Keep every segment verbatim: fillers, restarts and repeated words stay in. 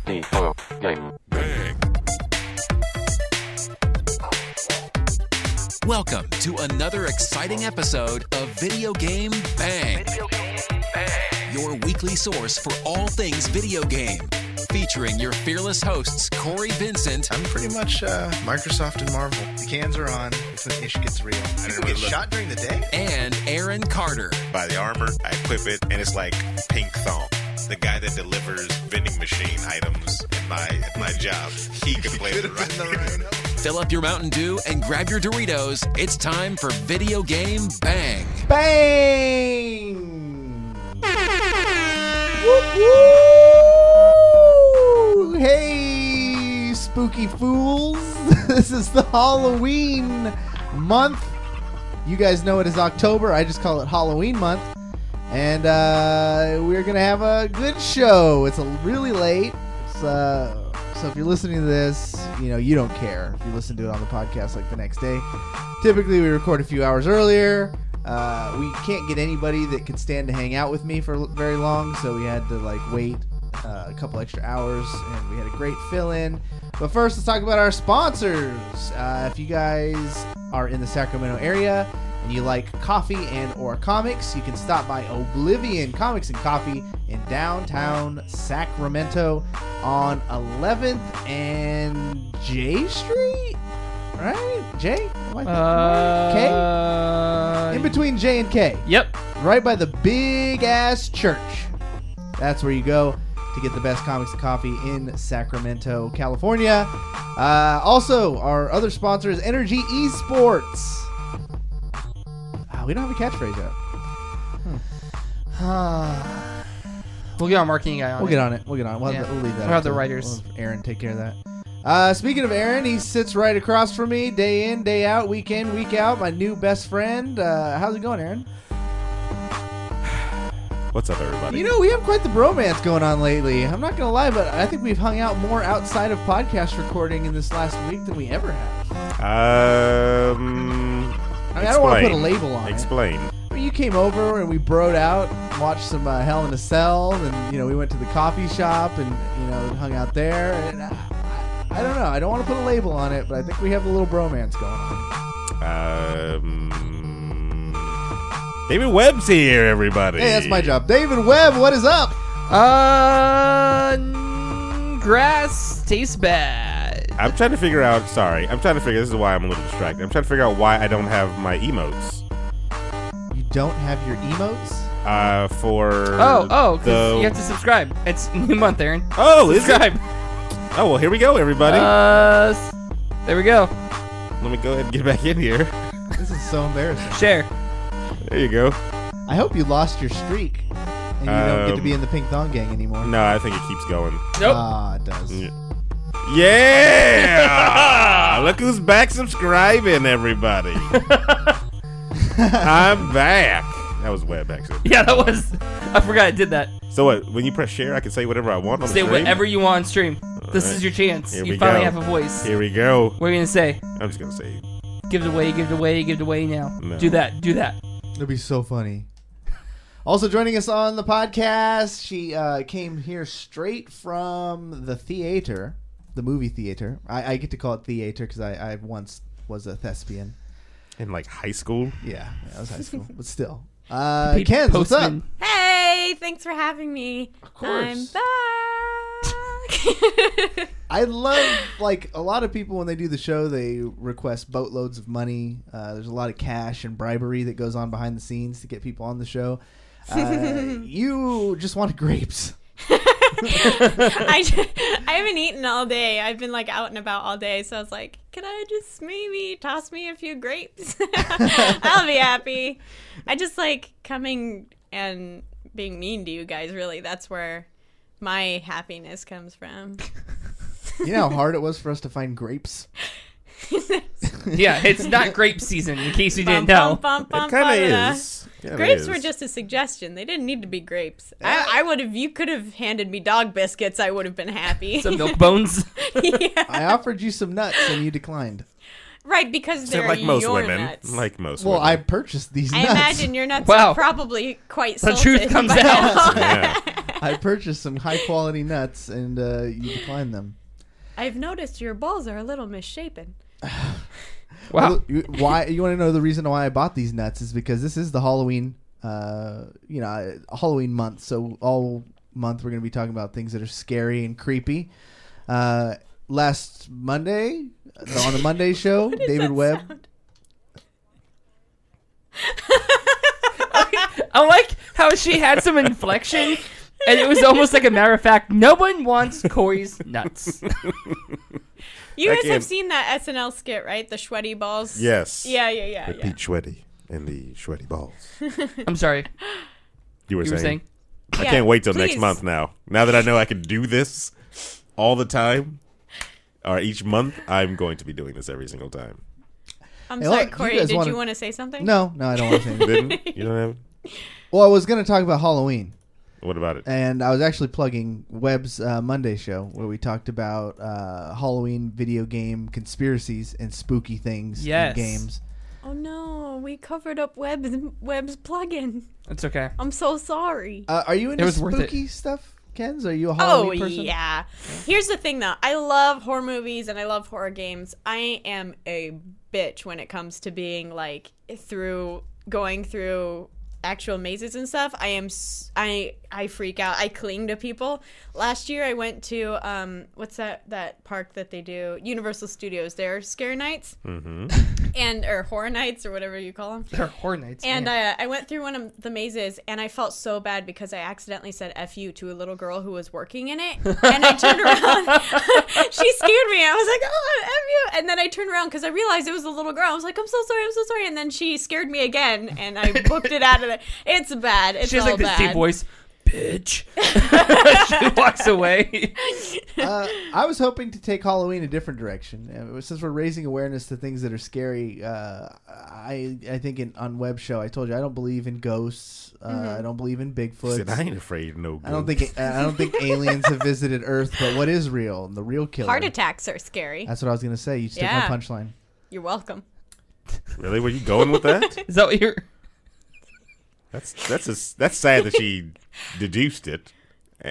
Video Game Bang. Welcome to another exciting episode of Video Game Bang. Video Game Bang. Your weekly source for all things video game. Featuring your fearless hosts, Corey Vincent. I'm pretty much uh, Microsoft and Marvel. The cans are on. It's when ish gets real. I didn't get shot during the day? And Aaron Carter. Buy the armor, I equip it, and it's like pink thong. The guy that delivers vending machine items in my at my job, he could play the right. Fill up your Mountain Dew and grab your Doritos. It's time for Video Game Bang. Bang! Whoop, woo! Hey, spooky fools. This is the Halloween month. You guys know it is October. I just call it Halloween month. And uh, we're going to have a good show. It's a really late. It's, uh, so if you're listening to this, you know, you don't care if you listen to it on the podcast like the next day. Typically, we record a few hours earlier. Uh, we can't get anybody that could stand to hang out with me for very long, so we had to like wait uh, a couple extra hours, and we had a great fill-in. But first, let's talk about our sponsors. Uh, if you guys are in the Sacramento area and you like coffee and or comics, you can stop by Oblivion Comics and Coffee in downtown Sacramento on eleventh and J Street, right? J? Am I Uh, K? In between J and K. Yep. Right by the big ass church. That's where you go to get the best comics and coffee in Sacramento, California. Uh, also, our other sponsor is Energy Esports. Ah, we don't have a catchphrase yet. We'll get our marketing guy on. We'll it. get on it. We'll get on it. We'll, Yeah. have, the, we'll leave that. We'll have up the to- writers. we'll have Aaron take care of that. Uh, speaking of Aaron, he sits right across from me, day in, day out, week in, week out. My new best friend. Uh, how's it going, Aaron? What's up, everybody? You know, we have quite the bromance going on lately. I'm not going to lie, but I think we've hung out more outside of podcast recording in this last week than we ever have. Um, I mean, I don't want to put a explain. label on Explain. it. I mean, you came over and we broed out, watched some uh, Hell in a Cell, and, you know, we went to the coffee shop and, you know, hung out there. And, uh, I don't know. I don't want to put a label on it, but I think we have a little bromance going on. Um, David Webb's here, everybody. Hey, that's my job. David Webb, what is up? Uh, n- grass tastes bad. I'm trying to figure out. Sorry, I'm trying to figure. This is why I'm a little distracted. I'm trying to figure out why I don't have my emotes. You don't have your emotes? Uh, for Oh, oh, because the- you have to subscribe. It's new month, Aaron. Oh, is it? Subscribe. Oh, well, here we go, everybody. Uh, s- there we go. Let me go ahead and get back in here. This is so embarrassing. Share. There you go. I hope you lost your streak and you don't get to Um, be in the Pink Thong Gang anymore. No, I think it keeps going. Nope. Ah, it does. Yeah! Look who's back subscribing, everybody. I'm back. That was Webb, actually. Yeah, that was. I forgot I did that. So what? When you press share, I can say whatever I want on Say the stream? whatever you want on stream. This right. is your chance. Here you we finally go. have a voice. Here we go. What are you gonna say? I'm just gonna say. Give it away. Give it away. Give it away now. No. Do that. Do that. It'll be so funny. Also joining us on the podcast, she uh, came here straight from the theater, the movie theater. I, I get to call it theater because I, I once was a thespian. In like high school. Yeah, that was high school, but still. Uh, Pete Ken, what's up? Postman. Hey, thanks for having me. Of course. I'm back. I love, like, a lot of people when they do the show, they request boatloads of money. Uh, there's a lot of cash and bribery that goes on behind the scenes to get people on the show. Uh, you just wanted grapes. I, just, I haven't eaten all day. I've been like out and about all day, so I was like, can I just maybe toss me a few grapes? I'll be happy. I just like coming and being mean to you guys, really. That's where my happiness comes from. You know how hard it was for us to find grapes? Yeah, it's not grape season, in case you Bum, didn't know. bum, bum, It bum, kind of ba-da-da. is. Kinda Grapes is. were just a suggestion. They didn't need to be grapes. I, I would have. You could have handed me dog biscuits. I would have been happy. Some milk bones. Yeah. I offered you some nuts and you declined. Right, because So they're like most your women. nuts. Like most Well, I women. purchased these I nuts. imagine your nuts Wow. are probably quite The salted. truth comes by out. now. Yeah. I purchased some high quality nuts, and uh, you declined them. I've noticed your balls are a little misshapen. Wow. Well, you, why you want to know the reason why I bought these nuts is because this is the Halloween, uh, you know, Halloween month. So all month we're going to be talking about things that are scary and creepy. Uh, last Monday on the Monday show, David Webb. Sound? I like how she had some inflection, and it was almost like a matter of fact. No one wants Corey's nuts. You I guys can't- have seen that S N L skit, right? The sweaty balls. Yes. Yeah, yeah, yeah. The yeah. Pete Sweaty and the Sweaty Balls. I'm sorry. You were You were saying? saying? I Yeah, can't wait till next please. month now. Now that I know I can do this all the time, or each month, I'm going to be doing this every single time. I'm Hey, sorry, look, you Corey. guys Did wanna- you want to say something? No, no, I don't want to say anything. Didn't? You don't have? Well, I was going to talk about Halloween. What about it? And I was actually plugging Webb's uh, Monday show where we talked about uh, Halloween video game conspiracies and spooky things Yes. in games. Oh no, we covered up Webb's Webb's plugin. It's okay. I'm so sorry. Uh, are you into It was worth it. spooky stuff, Kenz? Are you a Oh Halloween person? yeah. Here's the thing though. I love horror movies and I love horror games. I am a bitch when it comes to being like through going through actual mazes and stuff. I am s- I I freak out. I cling to people. Last year I went to um what's that that park that they do? Universal Studios. Their scare nights. Mm-hmm. And or horror nights or whatever you call them. They're horror nights. And man. I, I went through one of the mazes, and I felt so bad because I accidentally said F you to a little girl who was working in it. And I turned around. She scared me. I was like, oh, F you. And then I turned around because I realized it was a little girl. I was like, I'm so sorry. I'm so sorry. And then she scared me again, and I booked it out of it. It's bad. It's she has all like this bad. deep voice. Bitch. She walks away. uh, I was hoping to take Halloween a different direction. Uh, since we're raising awareness to things that are scary, uh, I I think in, on Web Show I told you I don't believe in ghosts. Uh, Mm-hmm. I don't believe in He Bigfoot. said, I ain't afraid of no I don't ghosts." think I don't think aliens have visited Earth. But what is real? The real killer. Heart attacks are scary. That's what I was gonna say. You took Yeah. my punchline. You're welcome. Really? Were you going with that? Is that what you're... That's that's a, that's sad that she deduced it, A-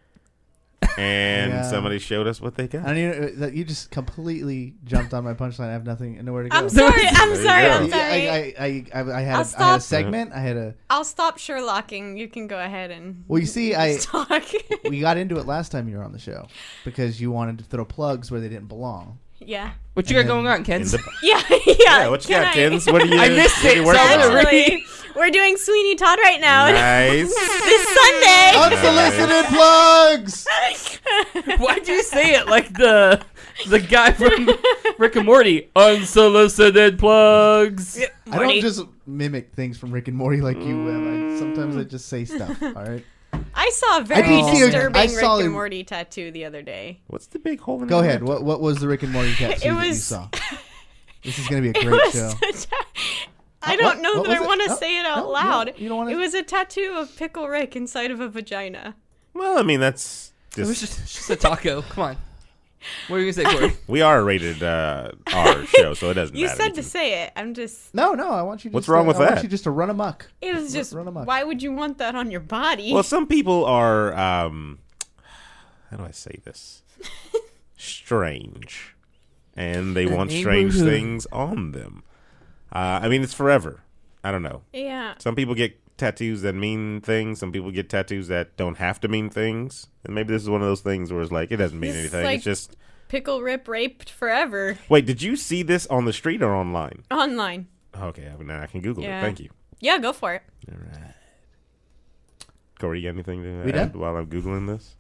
and Yeah. somebody showed us what they I got. don't even. That you just completely jumped on my punchline. I have nothing, nowhere to go. I'm sorry. I'm There you sorry. go. I'm I, sorry. I, I, I, I had I'll a, I had a stop. segment. I had a. I'll stop Sherlocking. You can go ahead and Well, you see, I talk. we got into it last time you were on the show because you wanted to throw plugs where they didn't belong. yeah. What you got And going on, Ken? In the- Yeah. Yeah. yeah, what you Can got, I- Kins? What are you? I missed what are it, you so working I'm on? gonna read- Actually, we're doing Sweeney Todd right now. Nice. This Sunday. Unsolicited plugs. Why'd you say it like the the guy from Rick and Morty? Unsolicited plugs. I don't just mimic things from Rick and Morty like you will. I, sometimes I just say stuff. All right. I saw a very did see a- disturbing I Rick saw and a- Morty tattoo the other day. What's the big hole in Go the ahead. What What was the Rick and Morty tattoo It that you was- saw? This is gonna be a It great was show. such a- I What- don't know what that I was it? want to No, say it no, out you loud. don't- you don't wanna- It was a tattoo of Pickle Rick inside of a vagina. Well, I mean that's It was just, just, it's just a taco. Come on. What are you gonna say, Corey? we are a rated uh, R show, so it doesn't You matter. said You to can- say it. I'm just. No, no. I want you. What's just wrong to, with I want that? you just to run amok. It was just. run amok. Why would you want that on your body? Well, some people are. Um, how do I say this? Strange, and they want strange neighborhood. things on them. Uh, I mean, it's forever. I don't know. yeah. Some people get tattoos that mean things. Some people get tattoos that don't have to mean things. And maybe this is one of those things where it's like it doesn't mean This is anything. like- it's just. Pickle Rip raped forever Wait, did you see this on the street or online? online. Okay, I mean, now I can Google Yeah. it. Thank you. Yeah, go for it. All right. Corey, you got anything to We add done? while I'm Googling this?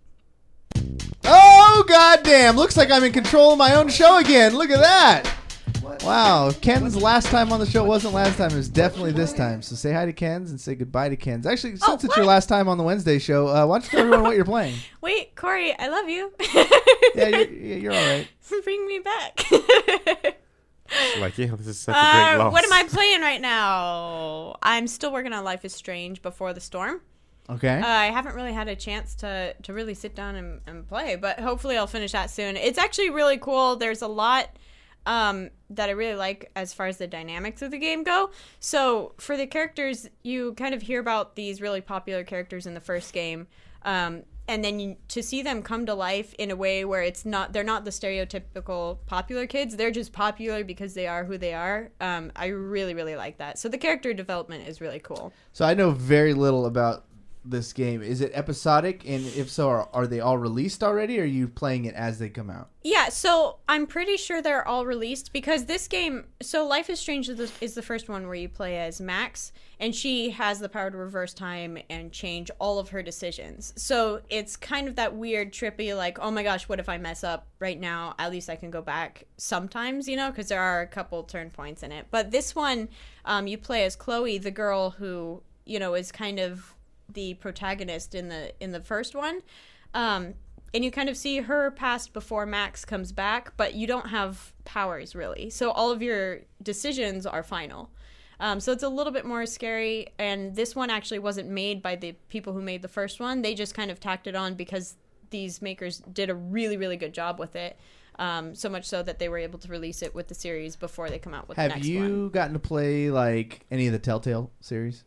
Oh goddamn! Looks like I'm in control of my own show again. Look at that. Wow, if Ken's last time on the show wasn't last time, it was definitely this time. So say hi to Ken's and say goodbye to Ken's. Actually, since Oh, it's your what? last time on the Wednesday show, uh, why don't you tell everyone what you're playing? Wait, Corey, I love you. Yeah, you're, you're all right. Bring me back. Like, yeah, this is such a great Uh, loss. what am I playing right now? I'm still working on Life is Strange Before the Storm. Okay. Uh, I haven't really had a chance to, to really sit down and, and play, but hopefully I'll finish that soon. It's actually really cool. There's a lot um, that I really like as far as the dynamics of the game go. So for the characters, you kind of hear about these really popular characters in the first game, um, and then you, to see them come to life in a way where it's not, they're not the stereotypical popular kids. They're just popular because they are who they are. Um, I really, really like that. So the character development is really cool. So I know very little about this game. Is it episodic? And if so, are, are they all released already? Or are you playing it as they come out? Yeah, so I'm pretty sure they're all released because this game, so Life is Strange is the, is the first one where you play as Max, and she has the power to reverse time and change all of her decisions. So it's kind of that weird, trippy, like, oh my gosh, what if I mess up right now? At least I can go back sometimes, you know, because there are a couple turn points in it. But this one, um, you play as Chloe, the girl who, you know, is kind of the protagonist in the in the first one, um, and you kind of see her past before Max comes back, but you don't have powers really, so all of your decisions are final. Um, so it's a little bit more scary, and this one actually wasn't made by the people who made the first one. They just kind of tacked it on because these makers did a really, really good job with it. Um, so much so that they were able to release it with the series before they come out with Have the next you one. gotten to play like any of the Telltale series?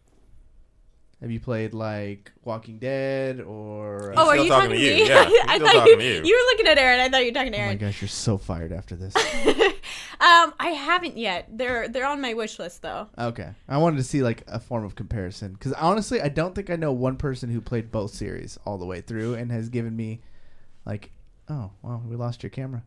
Have you played like Walking Dead or? Oh, are still you talking talking to to you. me? Yeah, he's I still thought talking you, to you. you were looking at Aaron. I thought you were talking to Oh my Aaron. gosh, you're so fired after this. um, I haven't yet. They're they're on my wish list though. Okay, I wanted to see like a form of comparison because honestly, I don't think I know one person who played both series all the way through and has given me like, oh, well, we lost your camera.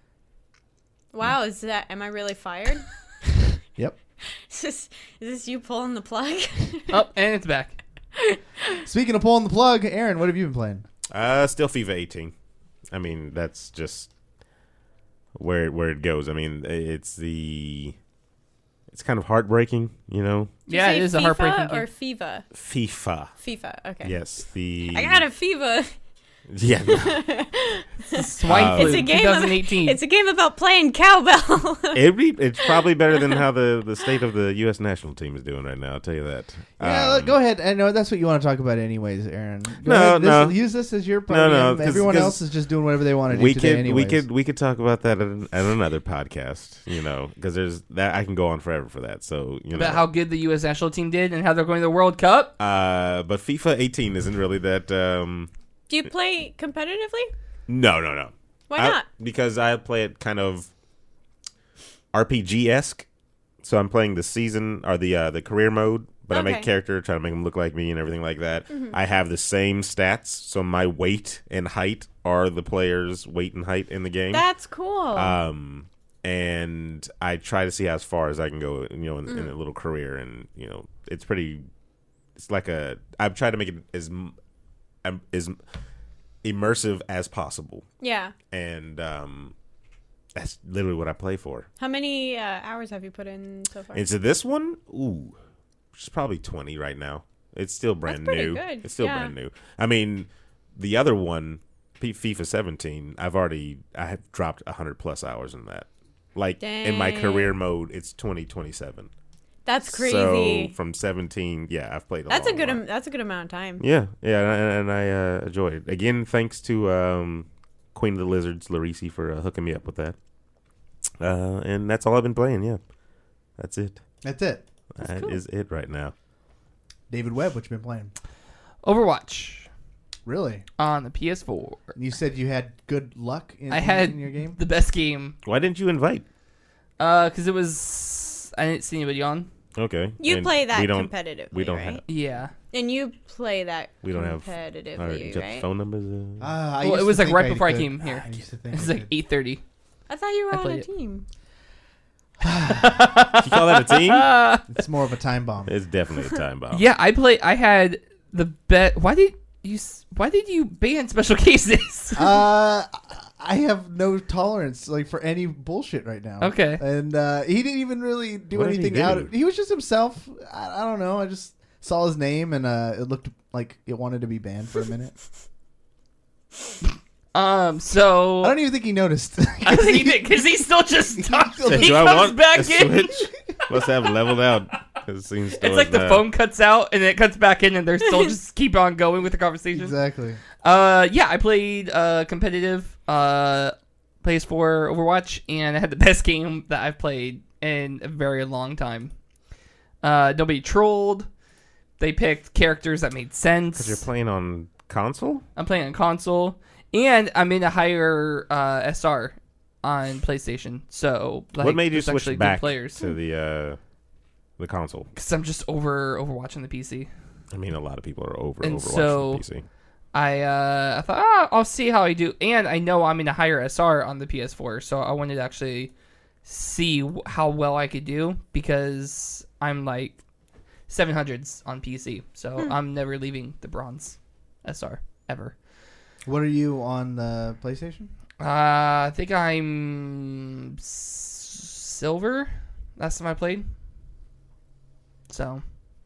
Wow, is that? Am I really fired? Yep. Is this is this you pulling the plug? Oh, and it's back. Speaking of pulling the plug, Aaron, what have you been playing? Uh, still FIFA eighteen. I mean, that's just where where it goes. I mean, it's the it's kind of heartbreaking, you know. Did you Yeah, say it is a FIFA heartbreaking or game. FIFA. FIFA. FIFA. Okay. Yes, the I got a FIFA. yeah. no. Swine Uh, flu, It's a game. twenty eighteen. Of, it's a game about playing cowbell. It'd be, it's probably better than how the, the state of the U S national team is doing right now. I'll tell you that. Yeah, Um, go ahead. I know that's what you want to talk about, anyways, Aaron. Go No, ahead. This- no. Use this as your No, podium. no, 'cause- Everyone 'cause else is just doing whatever they want to do We today, could anyways. we could we could talk about that at, an, at another podcast, you know, because there's that I can go on forever for that. So you know, About how good the U S national team did and how they're going to the World Cup. uh, but FIFA eighteen isn't really that. Um, Do you play competitively? no, no, no. Why I- not? Because I play it kind of R P G esque. So I'm playing the season or the uh, the career mode, but I make Okay. character, try to make them look like me and everything like that. Mm-hmm. I have the same stats, so my weight and height are the player's weight and height in the game. That's cool. Um, and I try to see how as far as I can go, you know, in, Mm. in a little career, and you know, it's pretty. It's like a. I've tried to make it as m- um, as immersive as possible, yeah. and um, that's literally what I play for. How many uh, hours have you put in so far? Into this one, ooh, it's probably twenty right now. It's still brand pretty new. good, It's still yeah. brand new. I mean, the other one, P- FIFA seventeen, I've already I have dropped a hundred plus hours in that. Like in my Dang. career mode, it's twenty twenty seven. That's crazy. So from seventeen, yeah, I've played. A that's a long good. while. Am- that's a good amount of time. Yeah, yeah, and, and I uh, enjoy it. Again, thanks to um, Queen of the Lizards, Larisi, for uh, hooking me up with that. Uh, and that's all I've been playing. Yeah, that's it. That's it. That is it right now. David Webb, what you been playing? Overwatch Really? on the P S four. You said you had good luck in, I had in your game? the best game Why didn't you invite? because it was I didn't see anybody on. Okay, You and play that we don't, competitively, we don't right? have- Yeah. And you play that We don't have- competitively, All right, you got right? the phone numbers. Uh, Uh, I Well, used it was to like think right I before I could. came here. I used to think It was I like could. eight thirty. I thought you were I on a played it. team. you call that a team? It's more of a time bomb. It's definitely a time bomb. Yeah, I play. I had the bet. Why did you? s- Why did you ban special cases? Uh, I have no tolerance like for any bullshit right now. Okay. And uh, he didn't even really do What did he anything do? out of. He was just himself. I, I don't know. I just saw his name and uh, it looked like it wanted to be banned for a minute. um. So I don't even think he noticed. I think he did because he still just talks. still He Do I comes want back a in. switch? Must have leveled out. It seems It's like the uh, phone cuts out and then it cuts back in, and they're still just keep on going with the conversation. Exactly. Uh, yeah, I played uh competitive. Uh, P S four Overwatch, and I had the best game that I've played in a very long time. Uh, nobody trolled. They picked characters that made sense. Because you're playing on console? I'm playing on console, and I'm in a higher uh, S R on PlayStation. So, like, what made you there's actually switch good back players. to the uh, the console? Because I'm just over Overwatch on the P C. I mean, a lot of people are over And Overwatch so- on the P C. I uh, I thought, ah, I'll see how I do. And I know I'm in a higher S R on the P S four, so I wanted to actually see w- how well I could do, because I'm like seven hundreds on P C, so I'm never leaving the bronze S R ever. What are you on the PlayStation? Uh, I think I'm s- silver. Last time I played. So,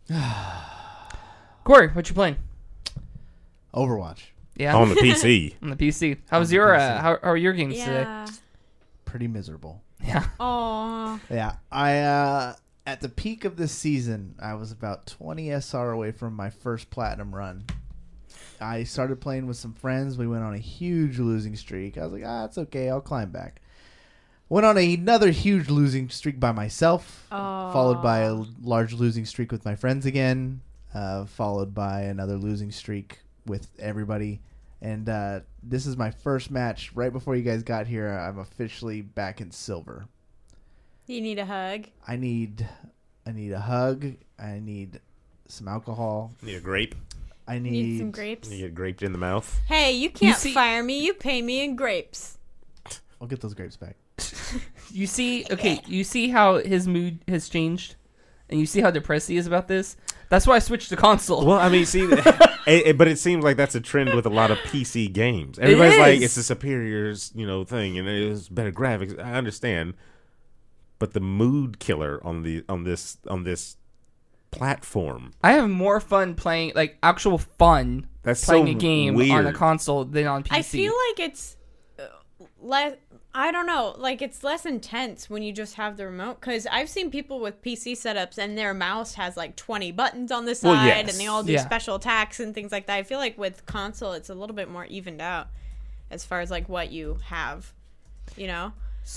Corey, what you playing? Overwatch. Yeah, On the P C. on the P C. How was the your P C. uh, how, how are your games today? Yeah. Pretty miserable. Yeah. Aw. Yeah, I uh, at the peak of this season, I was about twenty S R away from my first platinum run. I started playing with some friends. We went on a huge losing streak. I was like, ah, it's okay. I'll climb back. Went on another huge losing streak by myself, Aw. followed by a large losing streak with my friends again, uh, followed by another losing streak with everybody. And uh, this is my first match. Right before you guys got here, I'm officially back in silver. You need a hug. I need, I need a hug. I need some alcohol. Need a grape? I need, Need some grapes. You get graped in the mouth? Hey, you can't see- fire me. You pay me in grapes. I'll get those grapes back. You see, okay, you see how his mood has changed, and you see how depressed he is about this. That's why I switched to console. Well, I mean, see, it, it- but it seems like that's a trend with a lot of P C games. Everybody's like, is. it's a superior, you know, thing, and it's better graphics. I understand, but the mood killer on the on this on this platform. I have more fun playing, like actual fun, That's playing so a game weird. on a console than on P C. I feel like it's uh, less. I don't know. Like, it's less intense when you just have the remote. Because I've seen people with P C setups and their mouse has like twenty buttons on the side, Well, yes. and they all do Yeah. special attacks and things like that. I feel like with console, it's a little bit more evened out as far as like what you have. You know?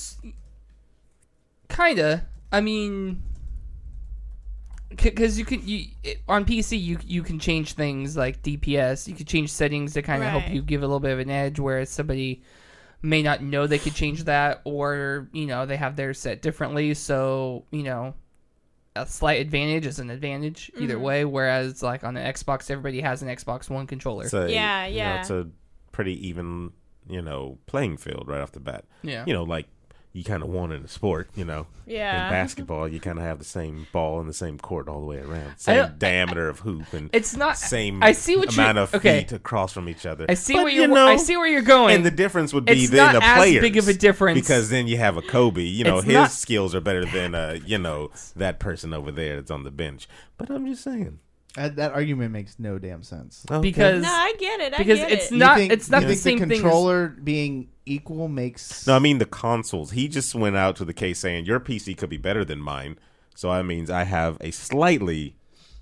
Kinda. I mean, because you can you it, on P C you you can change things like D P S. You can change settings to kind of help Right. you give a little bit of an edge, whereas somebody may not know they could change that, or you know they have theirs set differently. So you know, a slight advantage is an advantage either way. Whereas like on the Xbox, everybody has an Xbox One controller. It's a, Yeah, you know, yeah. it's a pretty even, you know, playing field right off the bat. Yeah. You know, like you kind of want in a sport, you know. Yeah. In basketball, you kind of have the same ball and the same court all the way around. Same don't- diameter of hoop and It's not same I see what you- amount of okay. feet across from each other. I see But, where you you're. know, I see where you're going. And the difference would be It's then not the as players. big of a difference. Because then you have a Kobe. You know, It's his not- skills are better than, uh, you know, that person over there that's on the bench. But I'm just saying. That, that argument makes no damn sense. Okay. because No, I get it. I because get it's it. not You think- it's not you the think same the thing. As, controller being equal makes. No, I mean the consoles. He just went out to the case saying your P C could be better than mine. So that means I have a slightly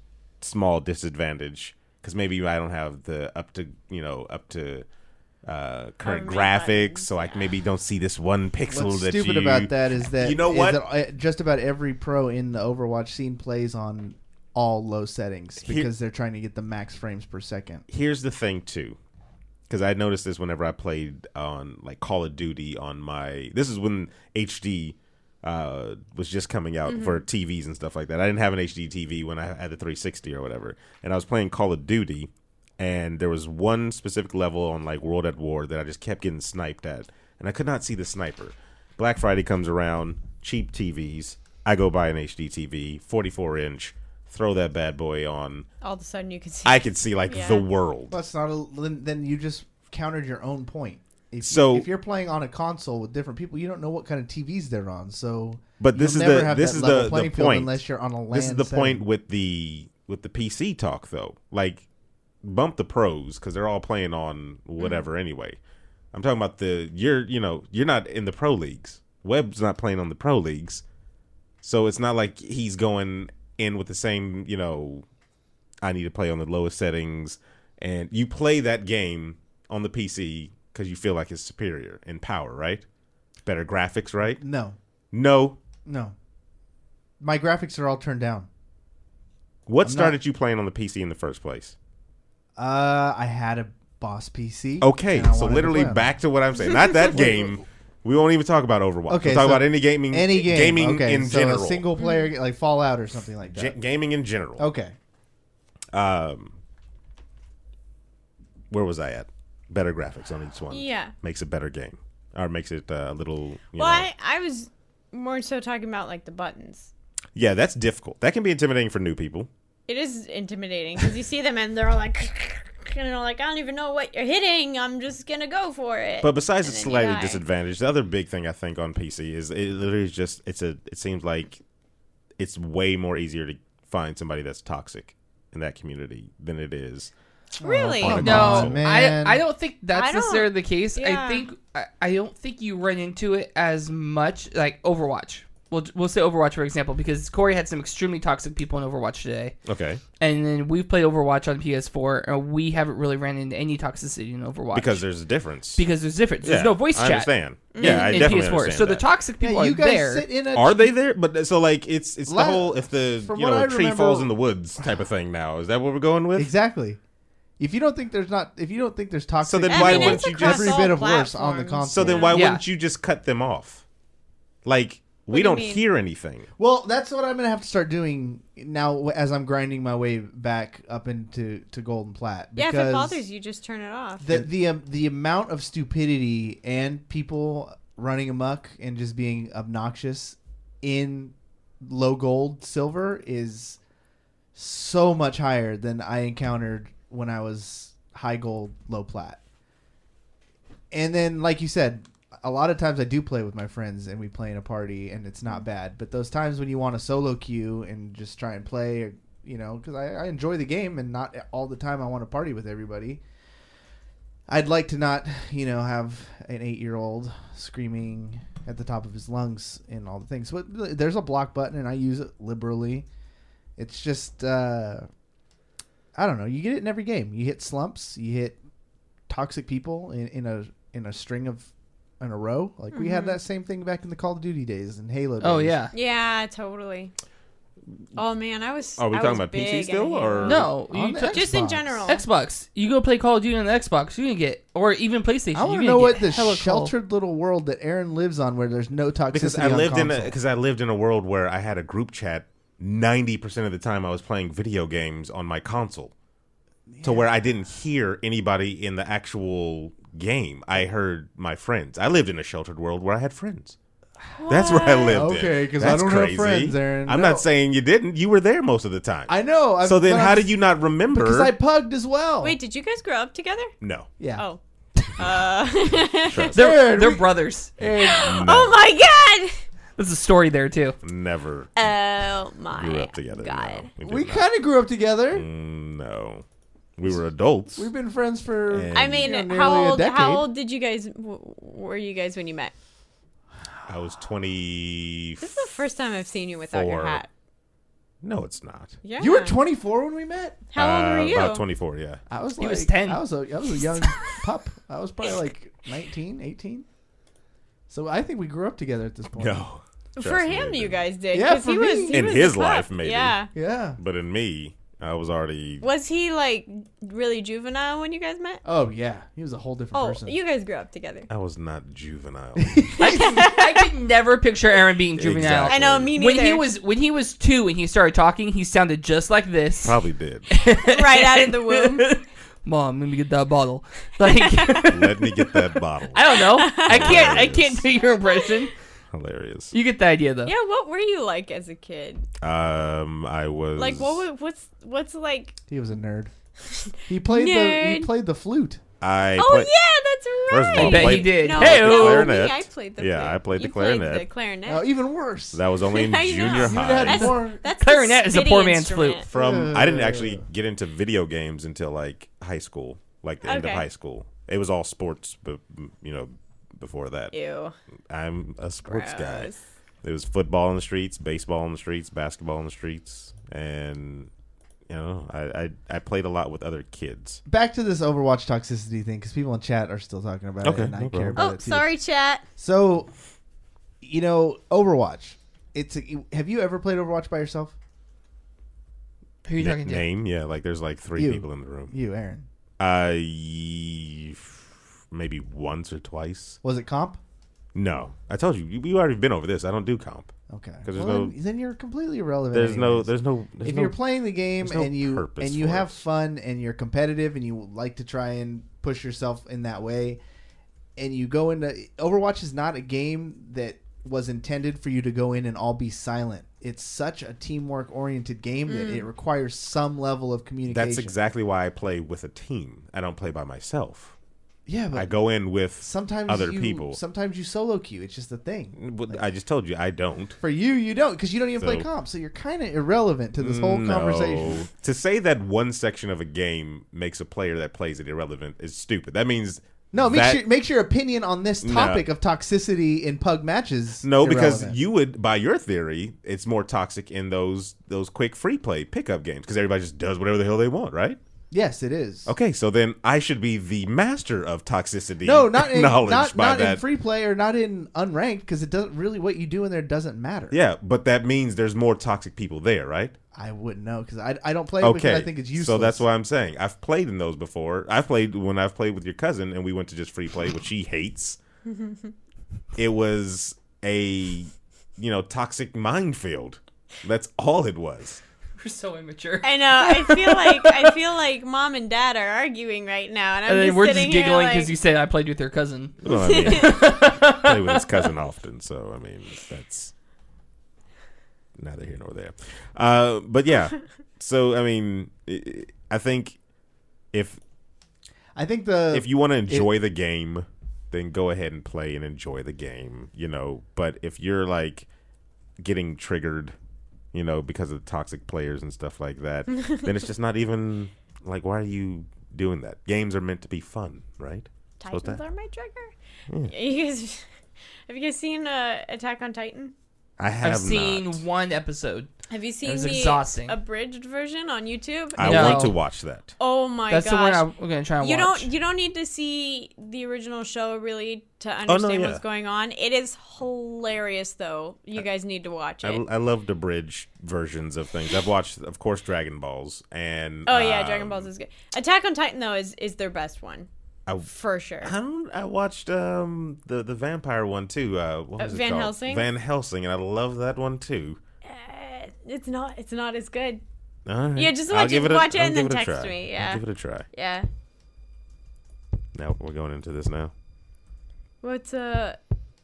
small disadvantage because maybe I don't have the up to, you know, up to uh, current many graphics. buttons, So I maybe don't see this one pixel What's that stupid you... about that is that You know is what? that, uh, just about every pro in the Overwatch scene plays on all low settings Here- because they're trying to get the max frames per second. Here's the thing too, because I noticed this whenever I played on like Call of Duty on my. This is when H D uh, was just coming out for T Vs and stuff like that. I didn't have an H D T V when I had the three sixty or whatever, and I was playing Call of Duty, and there was one specific level on like World at War that I just kept getting sniped at, and I could not see the sniper. Black Friday comes around, cheap T Vs. I go buy an H D T V, forty-four inch. Throw that bad boy on. All of a sudden, you can see. I could see like Yeah. the world. That's not a. Then then you just countered your own point. If So- you, if you're playing on a console with different people, you don't know what kind of T Vs they're on. So, But this you'll is never the have this that is level the, playing the field point. unless you're on a LAN. This is the setting. point with the with the P C talk though. Like bump the pros because they're all playing on whatever Mm-hmm. anyway. I'm talking about the you're you know you're not in the pro leagues. Webb's not playing on the pro leagues, so it's not like he's going in with the same you know. I need to play on the lowest settings, and you play that game on the P C because you feel like it's superior in power, right? Better graphics, right? No, No. no. My graphics are all turned down. What I'm started not- you playing on the P C in the first place? Uh, I had a boss P C. Okay, and I so wanted to literally play on it. back to what I'm saying. Not that game. We won't even talk about Overwatch. Okay, we'll talk so about any gaming, any game. gaming okay, in so general. a single player, ga- like Fallout or something like Ga- that. gaming in general. Okay. Um, where was I at? Better graphics on each one. Yeah. Makes a better game, or makes it uh, a little. You Well, know. I, I was more so talking about like the buttons. Yeah, that's difficult. That can be intimidating for new people. It is intimidating because you see them and they're like, you know, like I don't even know what you're hitting. I'm just gonna go for it. But besides And the then you slightly die. disadvantage, the other big thing I think on P C is it literally is just it's a. It seems like it's way more easier to find somebody that's toxic in that community than it is. Really? on a Come No, console. on, man. I I don't think that's I don't- necessarily the case. yeah. I think I, I don't think you run into it as much like Overwatch. We'll we'll say Overwatch for example because Corey had some extremely toxic people in Overwatch today, Okay, and then we've played Overwatch on P S four, and we haven't really ran into any toxicity in Overwatch because there's a difference. because there's difference. There's Yeah, no voice I chat. understand. in- Yeah, I in definitely P S four. understand So the that. toxic people Yeah, you are guys there. sit in a. Are they there? But so like it's it's the La- whole if the from you what know I a tree remember- falls in the woods type of thing. Now is that what we're going with? Exactly. If you don't think there's not, if you don't think there's toxic, So then I why mean, wouldn't it's you across just- every all bit of worse on the platforms. console. So then why Yeah. wouldn't you just cut them off? Like we do you don't mean? hear anything. Well, that's what I'm gonna have to start doing now as I'm grinding my way back up into to Golden Plat. Yeah, if because it bothers you, just turn it off. the the um, the amount of stupidity and people running amok and just being obnoxious in low gold silver is so much higher than I encountered when I was high gold low plat. And then, like you said, a lot of times I do play with my friends and we play in a party and it's not bad. But those times when you want to solo queue and just try and play, or, you know, because I, I enjoy the game and not all the time I want to party with everybody. I'd like to not, you know, have an eight-year-old screaming at the top of his lungs and all the things. But there's a block button and I use it liberally. It's just, uh, I don't know. You get it in every game. You hit slumps. You hit toxic people in, in a in a string of in a row. Like we had that same thing back in the Call of Duty days and Halo days. Oh yeah. Yeah, totally. Oh man, I was. Are we I talking was about P C big still, into or- Halo. No, On you the t- Just in Xbox. general. Xbox. You go play Call of Duty on the Xbox, you can get, or even PlayStation. I want you to know can what get the hella cool. sheltered little world that Aaron lives on, where there's no toxicity. Because I on lived in a console. because I lived in a world where I had a group chat. Ninety percent of the time, I was playing video games on my console, to where I didn't hear anybody in the actual game. I heard my friends. I lived in a sheltered world where I had friends. That's where I lived in. Okay, 'cause I That's don't have crazy. friends, Aaron. I'm No. not saying you didn't. You were there most of the time. I know. I've- so then, but how I'm- did you not remember? Because I pugged as well. Wait, did you guys grow up together? no. Yeah. Oh. Uh, Trust. They're, Aaron, they're we- brothers. Aaron, No, oh my god! There's a story there too. never Oh my grew up together. god. No, we did we not. kind of grew up together. Mm, no, we were adults. We've been friends for. And- I mean, you know, how nearly a old? How decade. old did you guys? W- were you guys when you met? I was twenty. This is the first time I've seen you without your Four. hat. No, it's not. Yeah. You were twenty-four when we met. How old Uh, were you? About twenty-four. Yeah. I was. He like, was ten. I was a. I was a young pup. I was probably like nineteen, eighteen. So I think we grew up together at this point. No. For Trust me, him, it you didn't. guys did. Yeah, 'cause for he me. was, he In was his a pup. life, maybe. Yeah. Yeah. But in me, I was already. Was he like really juvenile when you guys met? Oh yeah. He was a whole different Oh, person. you guys grew up together. I was not juvenile. I can, I can never picture Aaron being juvenile. Exactly. I know, me neither. When he was when he was two and he started talking, he sounded just like this. Probably did. right out of the womb. Mom, let me get that bottle. Like Let me get that bottle. I don't know. I can't. I can't do your impression. Hilarious. You get the idea though. Yeah, what were you like as a kid? Um, I was Like, what? wa- What's what's like? he was a nerd. He played the. He Nerd. played the flute. I Oh play- yeah, that's right. First of all, I bet played- he did. No, Hey, no, clarinet. me, I played the Yeah, flute. I played the You clarinet. Played the clarinet. Oh, even worse. That was only in I know. junior You high. had That's, more- that's Clarinet the is a spitty poor man's flute. instrument. From I didn't actually get into video games until like high school, like the end of Okay. high school. It was all sports, but you know, before that, Ew. I'm a sports guy. Gross. It was football in the streets, baseball in the streets, basketball in the streets, and you know, I, I I played a lot with other kids. Back to this Overwatch toxicity thing, because people in chat are still talking about Okay, it, and I no care problem. about Oh, it too. sorry, chat. So, you know, Overwatch. It's a, have you ever played Overwatch by yourself? Who are you Na- talking to? name, yeah, like there's like three You. people in the room. You, Aaron. Uh, ye- maybe once or twice. Was it comp? No, I told you, you you already been over this. I don't do comp. Okay. 'Cause there's Well, no- then, then you're completely irrelevant. There's no, anyways. there's no. There's if no, you're playing the game there's no and you purpose and you for have it. fun and you're competitive and you like to try and push yourself in that way, and you go into Overwatch is not a game that was intended for you to go in and all be silent. It's such a teamwork oriented game that it requires some level of communication. That's exactly why I play with a team. I don't play by myself. yeah, but I go in with sometimes other you, people. Sometimes you solo queue. It's just a thing. But I just told you I don't. For you, you don't because you don't even play So- comp. So you're kind of irrelevant to this whole No. conversation. To say that one section of a game makes a player that plays it irrelevant is stupid. That means No, makes that, your makes your opinion on this topic of toxicity in pug matches. no, because irrelevant. you would, by your theory, it's more toxic in those those quick free play pickup games because everybody just does whatever the hell they want, right? Yes, it is. Okay, so then I should be the master of toxicity. No, not in, knowledge not, by not that. in free play or not in unranked because it doesn't really what you do in there doesn't matter. Yeah, but that means there's more toxic people there, right? I wouldn't know because I, I don't play it Okay, because I think it's useless. so that's why I'm saying I've played in those before. I've played when I've played with your cousin, and we went to just free play, which she hates. It was a, you know, toxic minefield. That's all it was. We're so immature. I know. I feel like I feel like mom and dad are arguing right now, and I'm And then just we're sitting just giggling here because like, you said I played with your cousin. Well, I mean, I play with his cousin often, so I mean that's neither here nor there. Uh, but yeah, so I mean, I- I think if I think the if you want to enjoy the game, then go ahead and play and enjoy the game, you know. But if you're like getting triggered, you know, because of toxic players and stuff like that, then it's just not even like, why are you doing that? Games are meant to be fun, right? Supposed Titans to- are my trigger. You guys, have you guys seen uh, Attack on Titan? I have I've seen not. one episode. Have you seen was the exhausting. abridged version on YouTube? I No. want to watch that. Oh my That's gosh! the one I'm going to try and you watch. don't you don't need to see the original show really to Oh, no, understand yeah. what's going on. It is hilarious though. You guys need to watch I, it. I love the bridge versions of things. I've watched, of course, Dragon Balls and Oh yeah, um, Dragon Balls is good. Attack on Titan though is is their best one I, for sure. I don't. I watched um the the vampire one too. Uh, what Uh, was it Van called? Helsing? Van Helsing, and I love that one too. Uh, it's not it's not as good. All right. Yeah, just I'll watch give it- a- watch it I'll and give then it a text try. me, I'll yeah. give it a try. Yeah. Now we're going into this now. What's uh?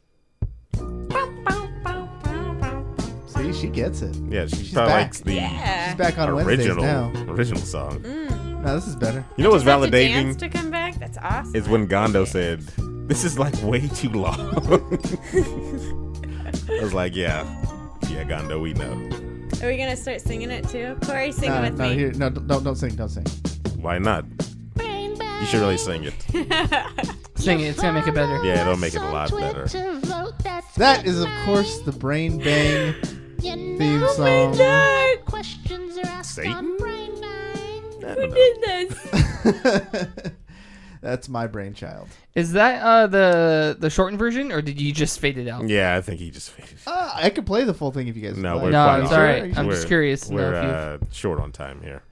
see she gets it. Yeah, she She's probably back. likes the Yeah. She's back on Wednesdays original now. original song. No, this is better. You know what's Just have to dance validating to come back. That's awesome. is when Gondo said, "This is like way too long." I was like, "Yeah, yeah, Gondo, we know. Are we gonna start singing it too? Corey, sing No, it with no, me. here, no, don't don't sing, don't sing. Why not? You should really sing it. Sing it. It's going to make it better. Yeah, it'll make it a lot better." That is, of course, the Brain Bang theme Oh my song. god! Questions are asked Satan? on Brain Bang. I Who don't know. did this? That's my brainchild. Is that uh, the the shortened version, or did you just fade it out? Yeah, I think he just faded. Uh, I could play the full thing if you guys. No, would we're like. No, quite it's on. all right. Are you I'm sure? just curious to know We're if you. uh, short on time here.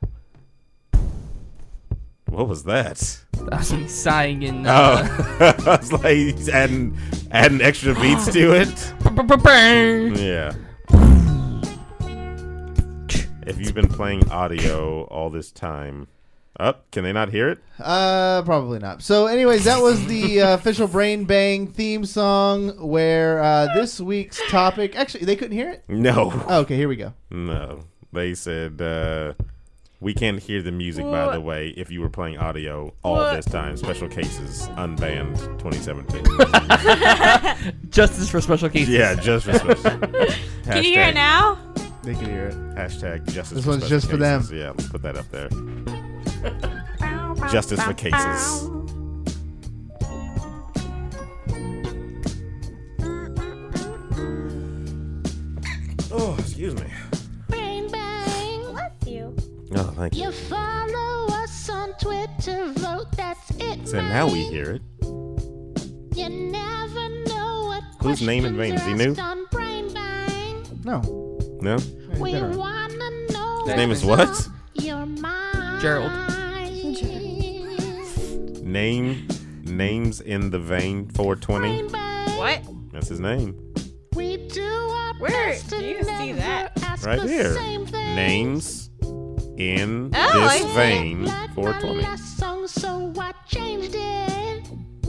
What was that? That was me sighing in. Uh, Oh, I was like, he's adding adding extra beats to it. Yeah. If you've been playing audio all this time, up, can they not hear it? Uh, probably not. So, anyways, that was the uh, official Brain Bang theme song. Where uh, this week's topic, actually, they couldn't hear it. No, Oh, okay, here we go. no. They said uh, we can't hear the music. By What? the way, if you were playing audio all What? this time, special cases unbanned twenty seventeen. Justice for special cases. Yeah, just for special. Can you hear it now? They could hear it. Hashtag justice. This for one's special just for them. cases. Yeah, let's put that up there. Justice for cases. Oh, excuse me. Brain Bang. Bless you. Oh, thank you. You follow us on Twitter, vote, that's it. So now we hear it. You never know what Whose name in vain? Is he new? on Brain Bang. No. No? We Different. wanna know His name is what's what? on your mind. Gerald. Name names in the vein four twenty. Brain Bang. What? That's his name. We do our Where best do to you see never that? ask Right the here. same thing. Names in Oh, I this see. vein Like four my twenty. last song, so I changed it.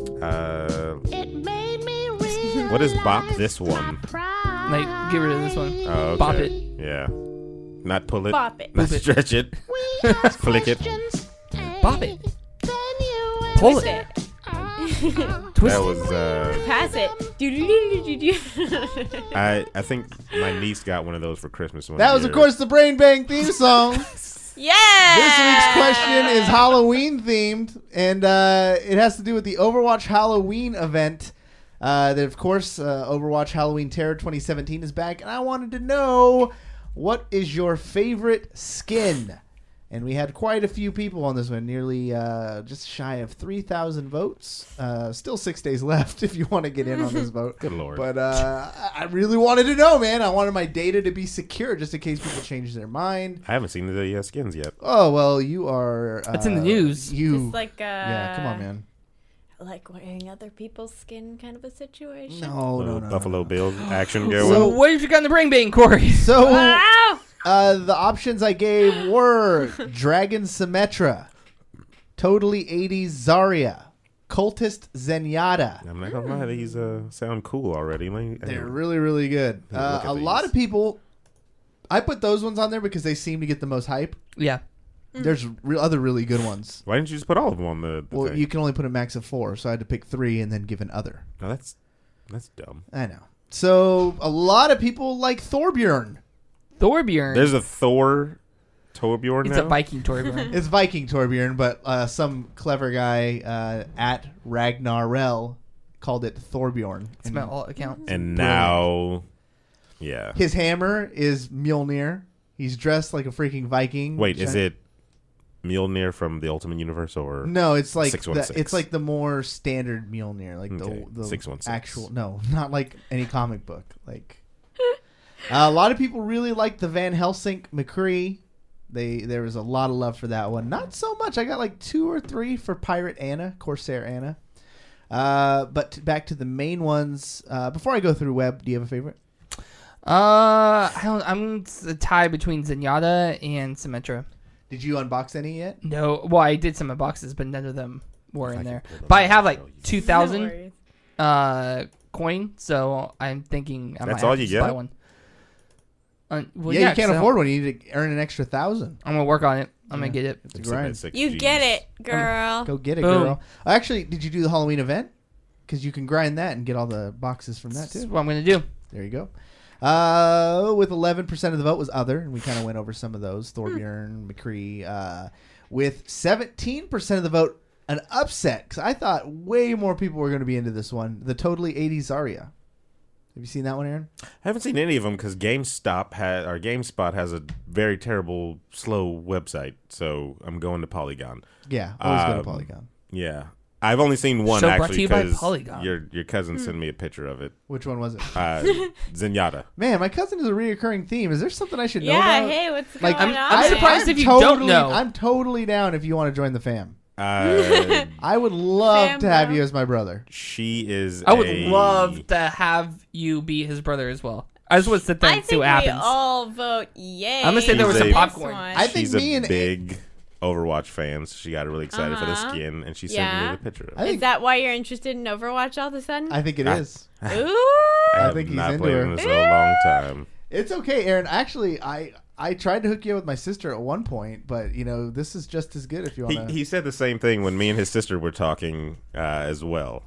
Uh, It made me realize What is bop this one? my pride. Like, get rid of this one. oh, okay. Bop it. Yeah. Not pull it. Bop it. Not Boop it. stretch it. We ask Flick it. questions, Bop it. then you Pull Twist it. it. Twist That it. was uh Pass it. Do-do-do-do-do-do. I I think my niece got one of those for Christmas one That was, year. of course, the Brain Bang theme song. Yeah. This week's question is Halloween themed, and uh, it has to do with the Overwatch Halloween event. Uh, that, of course, uh, Overwatch Halloween Terror twenty seventeen is back, and I wanted to know, what is your favorite skin? And we had quite a few people on this one, nearly uh, just shy of three thousand votes. Uh, still six days left if you want to get in on this vote. Good Lord. But uh, I I really wanted to know, man. I wanted my data to be secure just in case people change their mind. I haven't seen the uh, skins yet. Oh, well, you are... Uh, It's in the news. You... Just like uh, yeah, come on, man. Like wearing other people's skin, kind of a situation. No, no, Little no, no, Buffalo no. Bill action So, going. what have you got in the brain bang, Corey? So, Wow. uh, the options I gave were Dragon Symmetra, Totally eighties Zarya, Cultist Zenyatta. I'm not gonna lie, these uh, sound cool already. Like, They're really, really good. Hey, Uh, look at a lot these. of people... I put those ones on there because they seem to get the most hype. Yeah. There's re- other really good ones. Why didn't you just put all of them on the, the Well, thing? you can only put a max of four, so I had to pick three and then give an other. No, that's that's dumb. I know. So, a lot of people like Thorbjorn. Thorbjorn. There's a Thor Torbjorn it's now. a Viking Thorbjorn. It's Viking Torbjorn, but uh, some clever guy uh, at Ragnarel called it Thorbjorn. It's my alt account. and now, yeah. His hammer is Mjolnir. He's dressed like a freaking Viking. Wait, which is I- it Mjolnir from the Ultimate Universe or No, it's like six the, one six? it's like the more standard Mjolnir, like Okay, the, the six one six. actual. No, not like any comic book. Like uh, a lot of people really like the Van Helsing McCree. They there was a lot of love for that one. Not so much. I got like two or three for Pirate Anna, Corsair Anna. Uh, but t- back to the main ones. Uh, before I go through Web, do you have a favorite? Uh, I don't. I'm a tie between Zenyatta and Symmetra. Did you unbox any yet? No, well, I did some boxes, but none of them were If I in could there. pull them But I up, have I'll like show you. two No thousand worries. uh coin, so I'm thinking I That's might all have you to just buy get? one. Uh, well, yeah, yeah, you can't 'cause I- afford one. You need to earn an extra thousand. I'm gonna work on it. I'm Yeah. gonna get it. It's a I'm sitting at grind. six You Gs. get it, girl. Go get it, Boom. girl. Actually, did you do the Halloween event? Because you can grind that and get all the boxes from that That's too. what I'm gonna do. There you go. Uh, with eleven percent of the vote was other, and we kind of went over some of those. Thorbjorn, McCree. Uh, with seventeen percent of the vote, an upset, because I thought way more people were going to be into this one. The Totally eighties Zarya. Have you seen that one, Aaron? I haven't seen any of them because GameStop had or GameSpot has a very terrible, slow website. So I'm going to Polygon. Yeah, always go to Um, Polygon. Yeah, I've only seen one Show brought to actually you by because Polygon. your your cousin sent me a picture of it. Which one was it? Uh, Zenyatta. Man, my cousin is a reoccurring theme. Is there something I should know Yeah, about? hey, what's Like, going I'm- on? I'm man? surprised I'm if you don't totally- know. I'm totally down if you want to join the fam. Uh, I would love Fam, to have bro. you as my brother. she is. I would a- love to have you be his brother as well. I just want to sit there I and see think what we happens. all vote yay. I'm gonna say there was on some this popcorn. one. I think She's me a and- big Overwatch fan, so she got really excited for the Uh-huh. skin, and she sent Yeah. me the picture. Of I it. think Is that why you're interested in Overwatch all of a sudden? I think it I- is. Ooh. I I have think he's not into played her. in this in a long time. It's okay, Aaron. Actually, I I tried to hook you up with my sister at one point, but you know this is just as good if you He, want to. he said the same thing when me and his sister were talking uh, as well.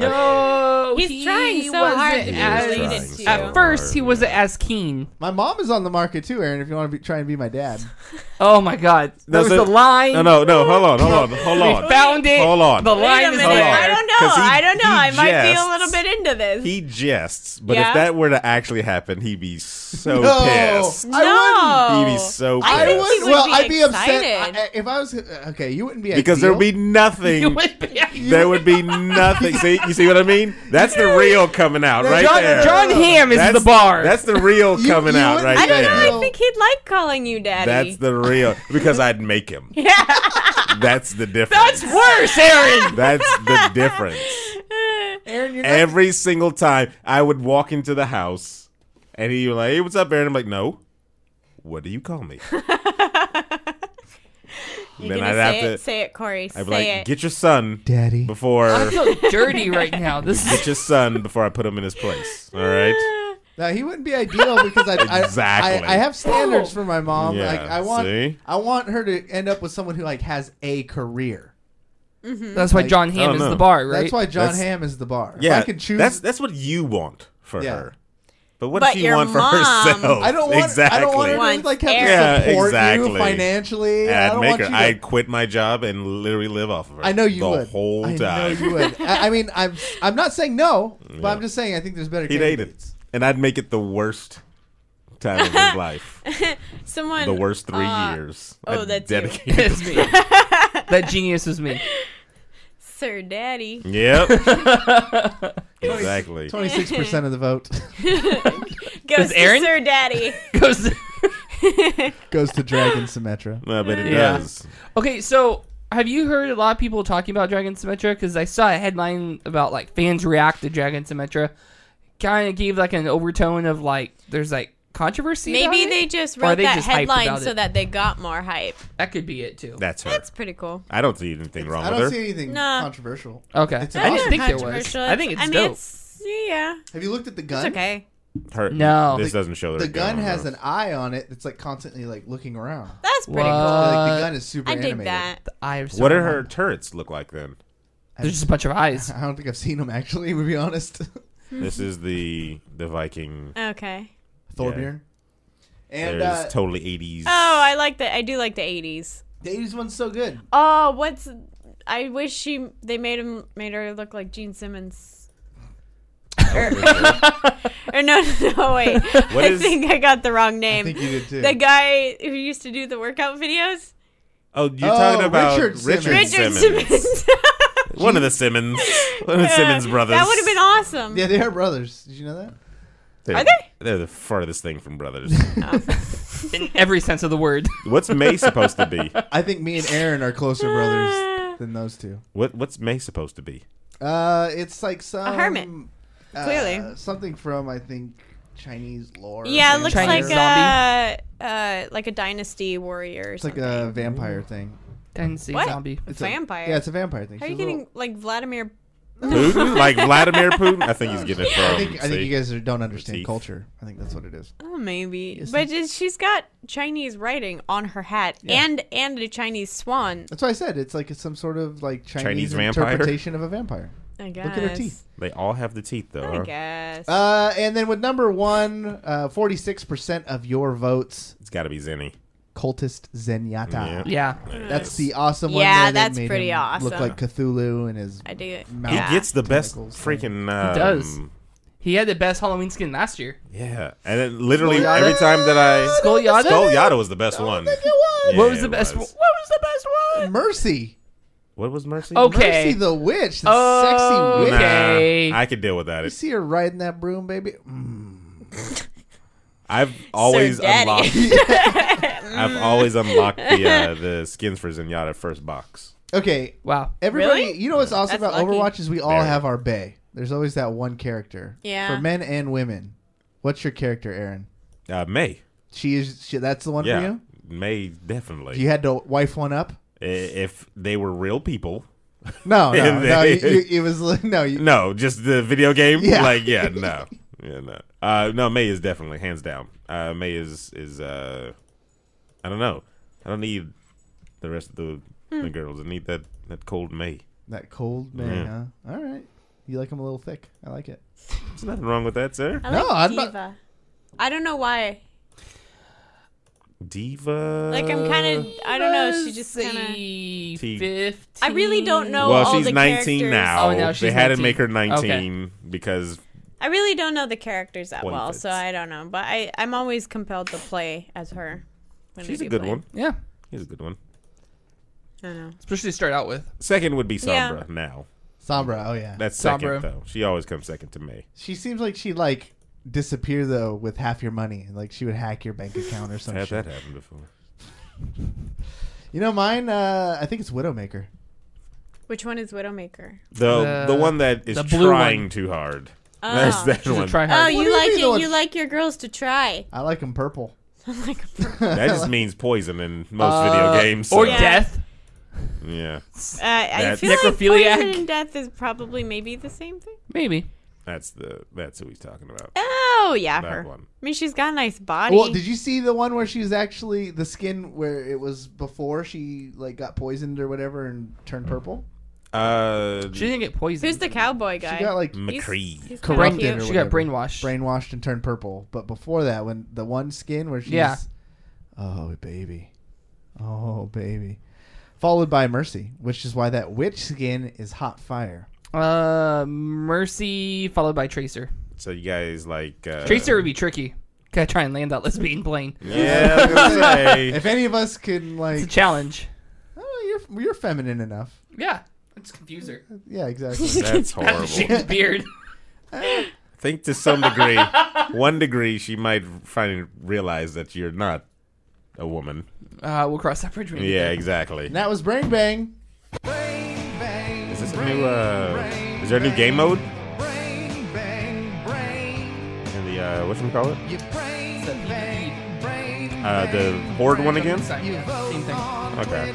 No, He's he trying so wasn't hard to He be is as- related trying to so you. At first, hard, he wasn't yeah. as keen. My mom is on the market too, Aaron. If you want to be, try and be my dad, Oh my God! There No, was so- a line. No, no, no. Hold on, hold on, hold We on. found it. Hold on. The Wait line a is minute. Hold on. I don't know. 'Cause he- I don't know. he I might be a jests. little bit into this. He jests, but Yeah? if that were to actually happen, he'd be so no, pissed. I No. No. He'd be so I I think pissed. he would. would Well, be I'd be upset excited. I- if I was okay. You wouldn't be because ideal. there would be nothing. You would be- There would be nothing. See, you see what I mean? That's the real coming out right John, there. John Hamm is that's, the bar. That's the real You- coming you out would- right I don't there. know. I think he'd like calling you daddy. That's the real because I'd make him. yeah. That's the difference. That's worse, Aaron. That's the difference. Aaron, you're not. Every single time I would walk into the house and he was like, "Hey, what's up, Aaron?" I'm like, "No. What do you call me?" You're Then gonna I'd say have it. to- Say it, Corey. I'd Say be like, it. "Get your son, Daddy. before I feel dirty right now. This get is your son before I put him in his place." All right. No, he wouldn't be ideal because I, I, Exactly. I, I have standards for my mom. Yeah, Like I want, see? I want her to end up with someone who like has a career. that's why Like- John Hamm Oh, is no. the bar, right? That's why John That's- Hamm is the bar. Yeah, if I could choose. That's that's what you want for Yeah. her. But what But does she your want for mom- herself? I don't want. exactly. I don't want her to Wants like have Aaron. to support Yeah, you exactly. financially. And I I'd don't make want her. you to- I'd quit my job and literally live off of her. I know you the would. whole I time. know you would. I, I mean, I'm. I'm not saying no, but Yeah. I'm just saying I think there's better He'd hate it, candidates. and I'd make it the worst time of his life. Someone. The worst three uh, years. oh, I'd that's you. dedicate it. It's me. That genius is me. Sir Daddy. Yep. exactly. Twenty-six percent of the vote Goes to Aaron? Sir Daddy. Goes. goes to Dragon Symmetra. I bet it Yeah. does. Okay, so have you heard a lot of people talking about Dragon Symmetra? Because I saw a headline about like fans react to Dragon Symmetra. Kind of gave like an overtone of like there's like controversy. Maybe about they it? just Or are wrote they that just hyped headline about so it? that they got more hype. That could be it too. That's her. That's pretty cool. I don't see anything wrong I with don't her. see anything Nah. controversial. Okay, It's I didn't awesome. think there was. Controversial. I think it's I mean, dope. It's, yeah. Have you looked at the gun? It's okay. Her, No. This The- doesn't show The her gun gun has enough. an eye on it that's like constantly like looking around. That's pretty What? cool. like Uh, the gun is super I dig animated. that. The eye of What do Sauron. her turrets look like then? There's just a bunch of eyes. I don't think I've seen them actually. To be honest, This is the the Viking. Okay. Thorbjorn. And There's uh, totally eighties. Oh, I like the. I do like the eighties. the eighties one's so good. Oh, what's? I wish she they made him made her look like Gene Simmons. or, or no, no, wait. What I is- think I got the wrong I name. think you did too. The guy who used to do the workout videos. Oh, you're Oh, talking about Richard Richard, Simmons. Richard Simmons. Simmons. One of the Simmons. One of the Simmons brothers. That would have been awesome. yeah, they are brothers. Did you know that? They're, Are they? They're the farthest thing from brothers. In every sense of the word. What's May supposed to be? I think me and Aaron are closer brothers than those two. What What's May supposed to be? Uh, it's like some hermit. uh, Clearly. something from I think Chinese lore. Yeah, it looks Chinese like a uh, like a dynasty warrior. Or It's like something. a vampire thing. Tennessee What? zombie. It's Vampire? A, yeah, it's a vampire thing. How are you She's a getting little- like Vladimir? Putin? Like Vladimir Putin? I think he's getting it from. I think I think see? you guys are- don't understand teeth. culture. I think that's what it is. Oh, maybe. Yes, But it- she's got Chinese writing on her hat Yeah. and and a Chinese swan. That's why I said it's like some sort of like Chinese, Chinese vampire? interpretation of a vampire. I guess. Look at her teeth. They all have the teeth, though. I huh? guess. Uh, and then with number one, uh, forty-six percent of your votes, It's got to be Zenny. Cultist Zenyatta. Yeah. That's the awesome one. Yeah, where they that's made pretty him awesome. Look like Cthulhu and his. I do it. mouth He Yeah. gets the best tentacles. freaking. Um, He does. He had the best Halloween skin last year. Yeah, and then literally Skull every Yada? time that I Skull Yada? Skull Yada was the best one. think it was. Yeah, What was the it best? was. What was the best one? Mercy. What was Mercy? Okay. Mercy the witch. The Oh, sexy witch. okay. Nah, I could deal with that. You It's- see her riding that broom, baby? Mm. I've always Daddy. unlocked. I've always unlocked the uh, the skins for Zenyatta first box. Okay, Wow. everybody, Really? you know what's awesome That's about lucky. Overwatch is we all Very. have our bae. There's always that one character. Yeah. For men and women. What's your character, Aaron? Uh, May, She is. She, that's the one for yeah, you. May definitely. If you had to wife one up. I- If they were real people, No, no, And no. they- You, you, it was like- no. You, no, just the video game. Yeah. Like yeah, no, yeah, no. Uh, no, May is definitely hands down. Uh, May is is uh, I don't know. I don't need the rest of the, the girls. I need that that cold May. That cold man, Yeah. huh? All right. You like him a little thick. I like it. There's nothing wrong with that, sir. I No, like I'm not- Diva. I don't know why. Diva. Like I'm kind of. I don't know. She just kind of. T- T- fifteen. I really don't know well, all she's the nineteen characters. now. Oh, now they she's had to nineteen. make her nineteen because I really don't know the characters that Point well, fits. so I don't know. But I, I'm always compelled to play as her. when She's we a do good play. one. Yeah, He's a good one. I don't know. especially to start out with. Second would be Yeah. Sombra now. Sombra, oh yeah. That's second, Sombra. though. She always comes second to me. She seems like she'd like disappear though with half your money. Like she would hack your bank account or I've something. had that happen before. You know mine. Uh, I think it's Widowmaker. Which one is Widowmaker? The, the The- one that is the blue trying one. too hard. Oh. That's that She's a one. try Oh, hard. you do you like mean the it? one- You like your girls to try. I like them purple. like That just means poison in most Uh, video games. or so- Yeah. death. Yeah, Uh, I That's- feel like Necrophiliac? poison and death is probably maybe the same thing. Maybe. that's the that's who he's talking about. Oh yeah, That her. one. I mean, she's got a nice body. Well, did you see the one where she was actually the skin where it was before she like got poisoned or whatever and turned purple? Uh, She didn't get poisoned. Who's the cowboy guy? She got like He's- McCree. he's kinda corrupted cute. or She got whatever. brainwashed. brainwashed and turned purple. But before that, when the one skin where she's Yeah. oh baby, oh baby, followed by Mercy, which is why that witch skin is hot fire. Uh, Mercy followed by Tracer. so you guys like uh, Tracer would be tricky. Gotta try and land that lesbian plane. Yeah, I was gonna say. If any of us can It's like, a challenge. oh, you're you're feminine enough. Yeah, let's confuse her. Yeah, exactly. That's horrible. Shane's beard. I think to some degree, one degree, she might finally realize that you're not a woman. Uh, we'll cross that bridge when we get Yeah, there. exactly. And that was Brain Bang. Is this a new? Uh, is there a new game mode? In the uh, what you call it? It's the PvP. Uh, the horde one again? Yeah, same thing. Okay.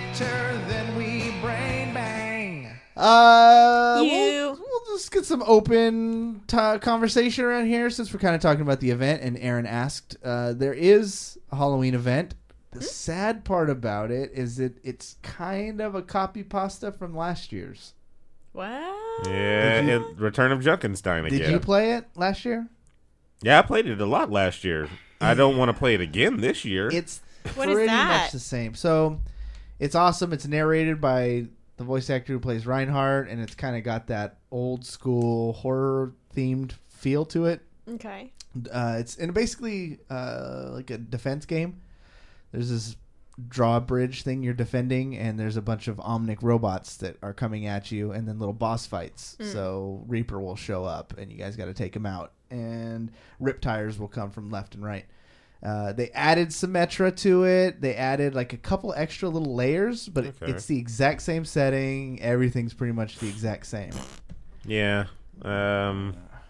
Uh, You- We'll, we'll just get some open t- conversation around here since we're kind of talking about the event. And Aaron asked, uh, there is a Halloween event. The sad part about it is that it's kind of a copy pasta from last year's. What? Yeah, Did you- it- Return of Junkenstein Did again. you play it last year? Yeah, I played it a lot last year. I don't want to play it again this year. It's What is pretty that? much the same. So it's awesome. It's narrated by the voice actor who plays Reinhardt, and it's kind of got that old school horror themed feel to it. Okay. Uh, it's and basically uh, like a defense game. There's this drawbridge thing you're defending, and there's a bunch of Omnic robots that are coming at you, and then little boss fights. So Reaper will show up, and you guys got to take him out. And Riptires will come from left and right. Uh, they added Symmetra to it. They added like a couple extra little layers, but it, Okay. it's the exact same setting. Everything's pretty much the exact same. yeah. Um.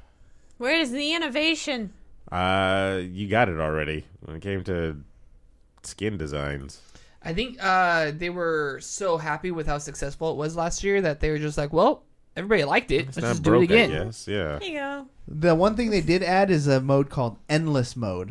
Where is the innovation? Uh. You got it already when it came to skin designs. I think uh, they were so happy with how successful it was last year that they were just like, well, everybody liked it. It's Let's not just broke, do it again. Yes. Yeah. There you go. The one thing they did add is a mode called Endless Mode.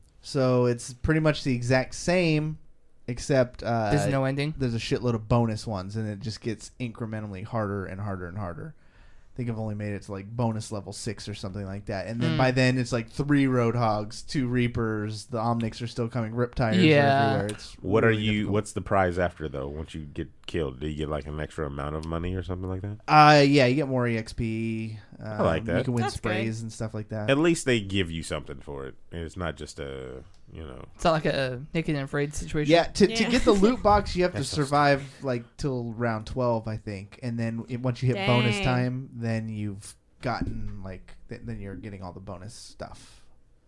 So it's pretty much the exact same, except uh, There's no ending. there's a shitload of bonus ones, and it just gets incrementally harder and harder and harder. I think I've only made it to like bonus level six or something like that. And then Mm. by then it's like three Roadhogs, two Reapers, the Omnics are still coming, Riptires Yeah. are everywhere. It's What really are you? difficult. What's the prize after though? Once you get killed, do you get like an extra amount of money or something like that? Uh, yeah, you get more E X P. Um, like that. You can win That's good. sprays and stuff like that. At least they give you something for it. It's not just a, you know. It's not like a naked and afraid situation. Yeah, to, to Yeah. get the loot box, you have to That's so survive like till round twelve, I think, and then it, once you hit bonus Dang. time, then you've gotten like th- then you're getting all the bonus stuff.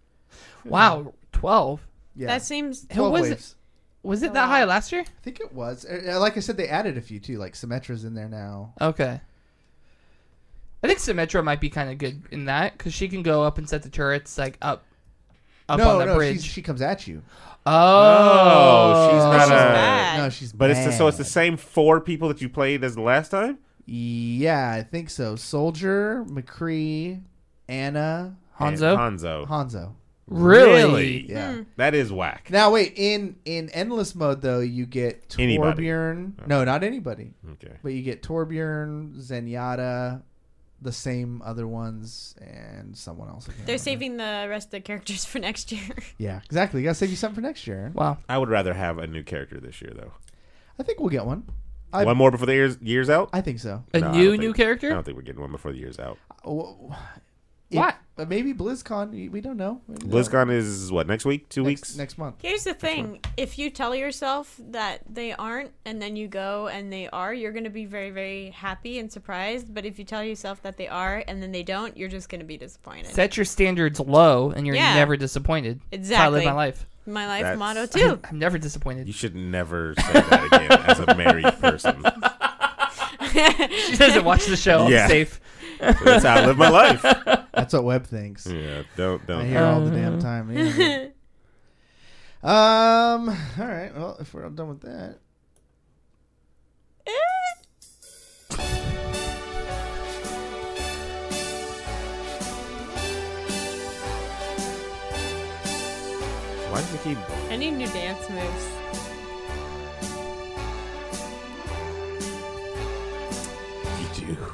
Wow, twelve. Yeah, That seems. twelve was it- waves. Was it A that high lot. last year? I think it was. Uh, Like I said, they added a few too. Like Symmetra's in there now. Okay. I think Symmetra might be kind of good in that because she can go up and set the turrets like up, up no, on the no, bridge. she's, she comes at you. Oh, she's not She's a- bad. No, she's. But it's the, so it's the bad. same four people that you played as the last time. Yeah, I think so. Soldier, McCree, Anna, Hanzo. And Hanzo. Hanzo. Really? Yeah. Hmm. That is whack. Now wait, in in endless mode though, you get Anybody. Torbjorn. No, not anybody. Okay. But you get Torbjorn, Zenyatta, the same other ones, and someone else. I can't They're remember. saving the rest of the characters for next year. Yeah, exactly. You gotta save you something for next year. Wow. I would rather have a new character this year though. I think we'll get one. I, One more before the year's year's out. I think so. A No, I new don't new think- character? I don't think we're getting one before the year's out. Oh, What? But maybe BlizzCon. we- We don't know. BlizzCon is what, next week? Two next, weeks? next month. Here's the thing: if you tell yourself that they aren't, and then you go and they are, you're going to be very, very happy and surprised. But if you tell yourself that they are and then they don't, you're just going to be disappointed. Set your standards low, and you're Yeah. never disappointed. That's how I Exactly. live my life. My life That's- motto too. I'm never disappointed. You should never say that again as a married person. She doesn't watch the show. I'm Yeah. safe. That's how I live my life. That's what Webb thinks. Yeah, don't I don't. hear all the damn time. Yeah. um. All right. Well, if we're all done with that, Why does it keep? I need new dance moves. You do.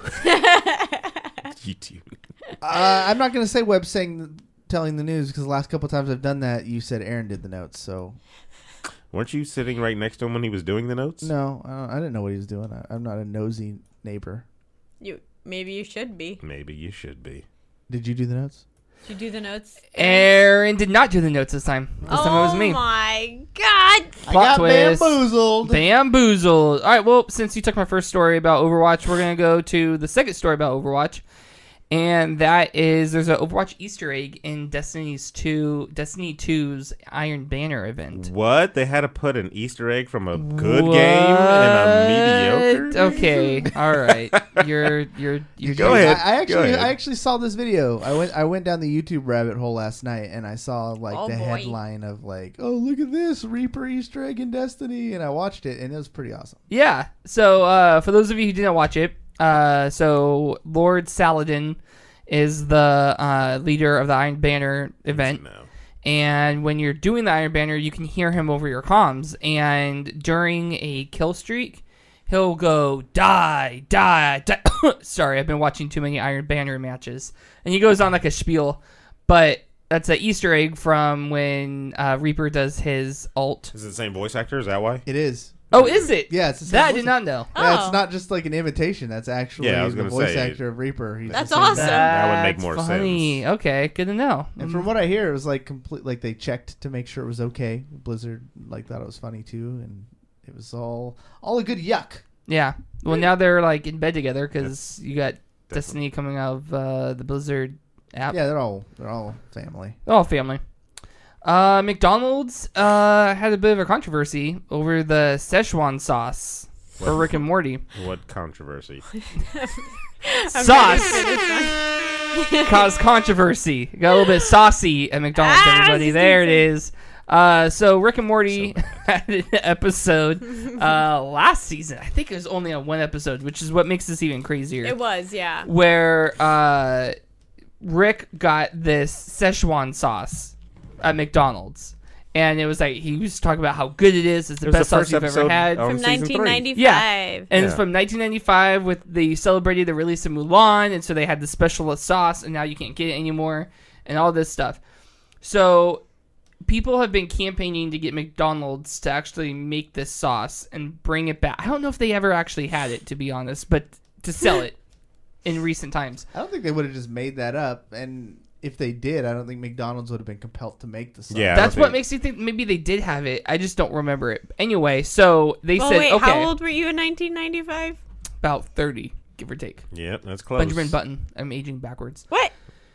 You do. uh, I'm not going to say Webb saying telling the news because the last couple times I've done that, you said Aaron did the notes. So Weren't you sitting right next to him when he was doing the notes? no, I, don't, I didn't know what he was doing. I, I'm not a nosy neighbor. You maybe you should be. Maybe you should be. Did you do the notes? Did you do the notes? Aaron did not do the notes this time. This oh time it was me. my god! I Plot got twist. bamboozled. Bamboozled. All right, well, since you took my first story about Overwatch, we're going to go to the second story about Overwatch. And that is there's an Overwatch Easter egg in Destiny's two, Destiny two's Iron Banner event. What? They had to put an Easter egg from a good game in a mediocre? Okay, all right. You're you're you're Go doing- ahead. I, I actually, ahead. I actually saw this video. I went, I went down the YouTube rabbit hole last night, and I saw like Oh, the boy. headline of like, "Oh, look at this Reaper Easter egg in Destiny," and I watched it, and it was pretty awesome. Yeah. So uh, for those of you who didn't watch it, uh, so Lord Saladin is the uh, leader of the Iron Banner event. No. And when you're doing the Iron Banner, you can hear him over your comms. And during a kill streak, he'll go, die, die, die. Sorry, I've been watching too many Iron Banner matches. And he goes on like a spiel. But that's an Easter egg from when uh, Reaper does his ult. Is it the same voice actor? Is that why? It is. Oh, is it? Yeah, it's the same that I voice did not know. Yeah, Oh. it's not just like an imitation. That's actually Yeah, I was the gonna voice say, actor of Reaper. He's That's the same awesome. guy. That would make That's more funny. sense. Okay, good to know. And from what I hear, it was like complete. Like they checked to make sure it was okay. Blizzard like thought it was funny too, and it was all all a good yuck. Yeah. Well, now they're like in bed together because you got Destiny coming out of uh, the Blizzard app. Yeah, they're all they're all family. They're all family. Uh, McDonald's uh, had a bit of a controversy over the Szechuan sauce for What? Rick and Morty. What controversy? Sauce caused controversy. Got a little bit saucy at McDonald's, Ah, everybody. this There it is is. Uh, so Rick and Morty had an episode uh, last season. I think it was only on one episode, which is what makes this even crazier. It was, yeah. Where uh, Rick got this Szechuan sauce at McDonald's, and it was like he was talking about how good it is. It's the It was best the sauce first you've ever episode had. of From season three. nineteen ninety-five. Yeah. And it's Yeah. from nineteen ninety-five with they celebrated the release of Mulan, and so they had the special sauce, and now you can't get it anymore, and all this stuff. So people have been campaigning to get McDonald's to actually make this sauce and bring it back. I don't know if they ever actually had it, to be honest, but to sell it in recent times. I don't think they would have just made that up, and if they did, I don't think McDonald's would have been compelled to make the sauce. Yeah. I That's don't what think- makes me think maybe they did have it. I just don't remember it. Anyway, so they Well, said, wait, okay, how old were you in nineteen ninety-five? about thirty, give or take. Yep, that's close. Benjamin Button. I'm aging backwards. What?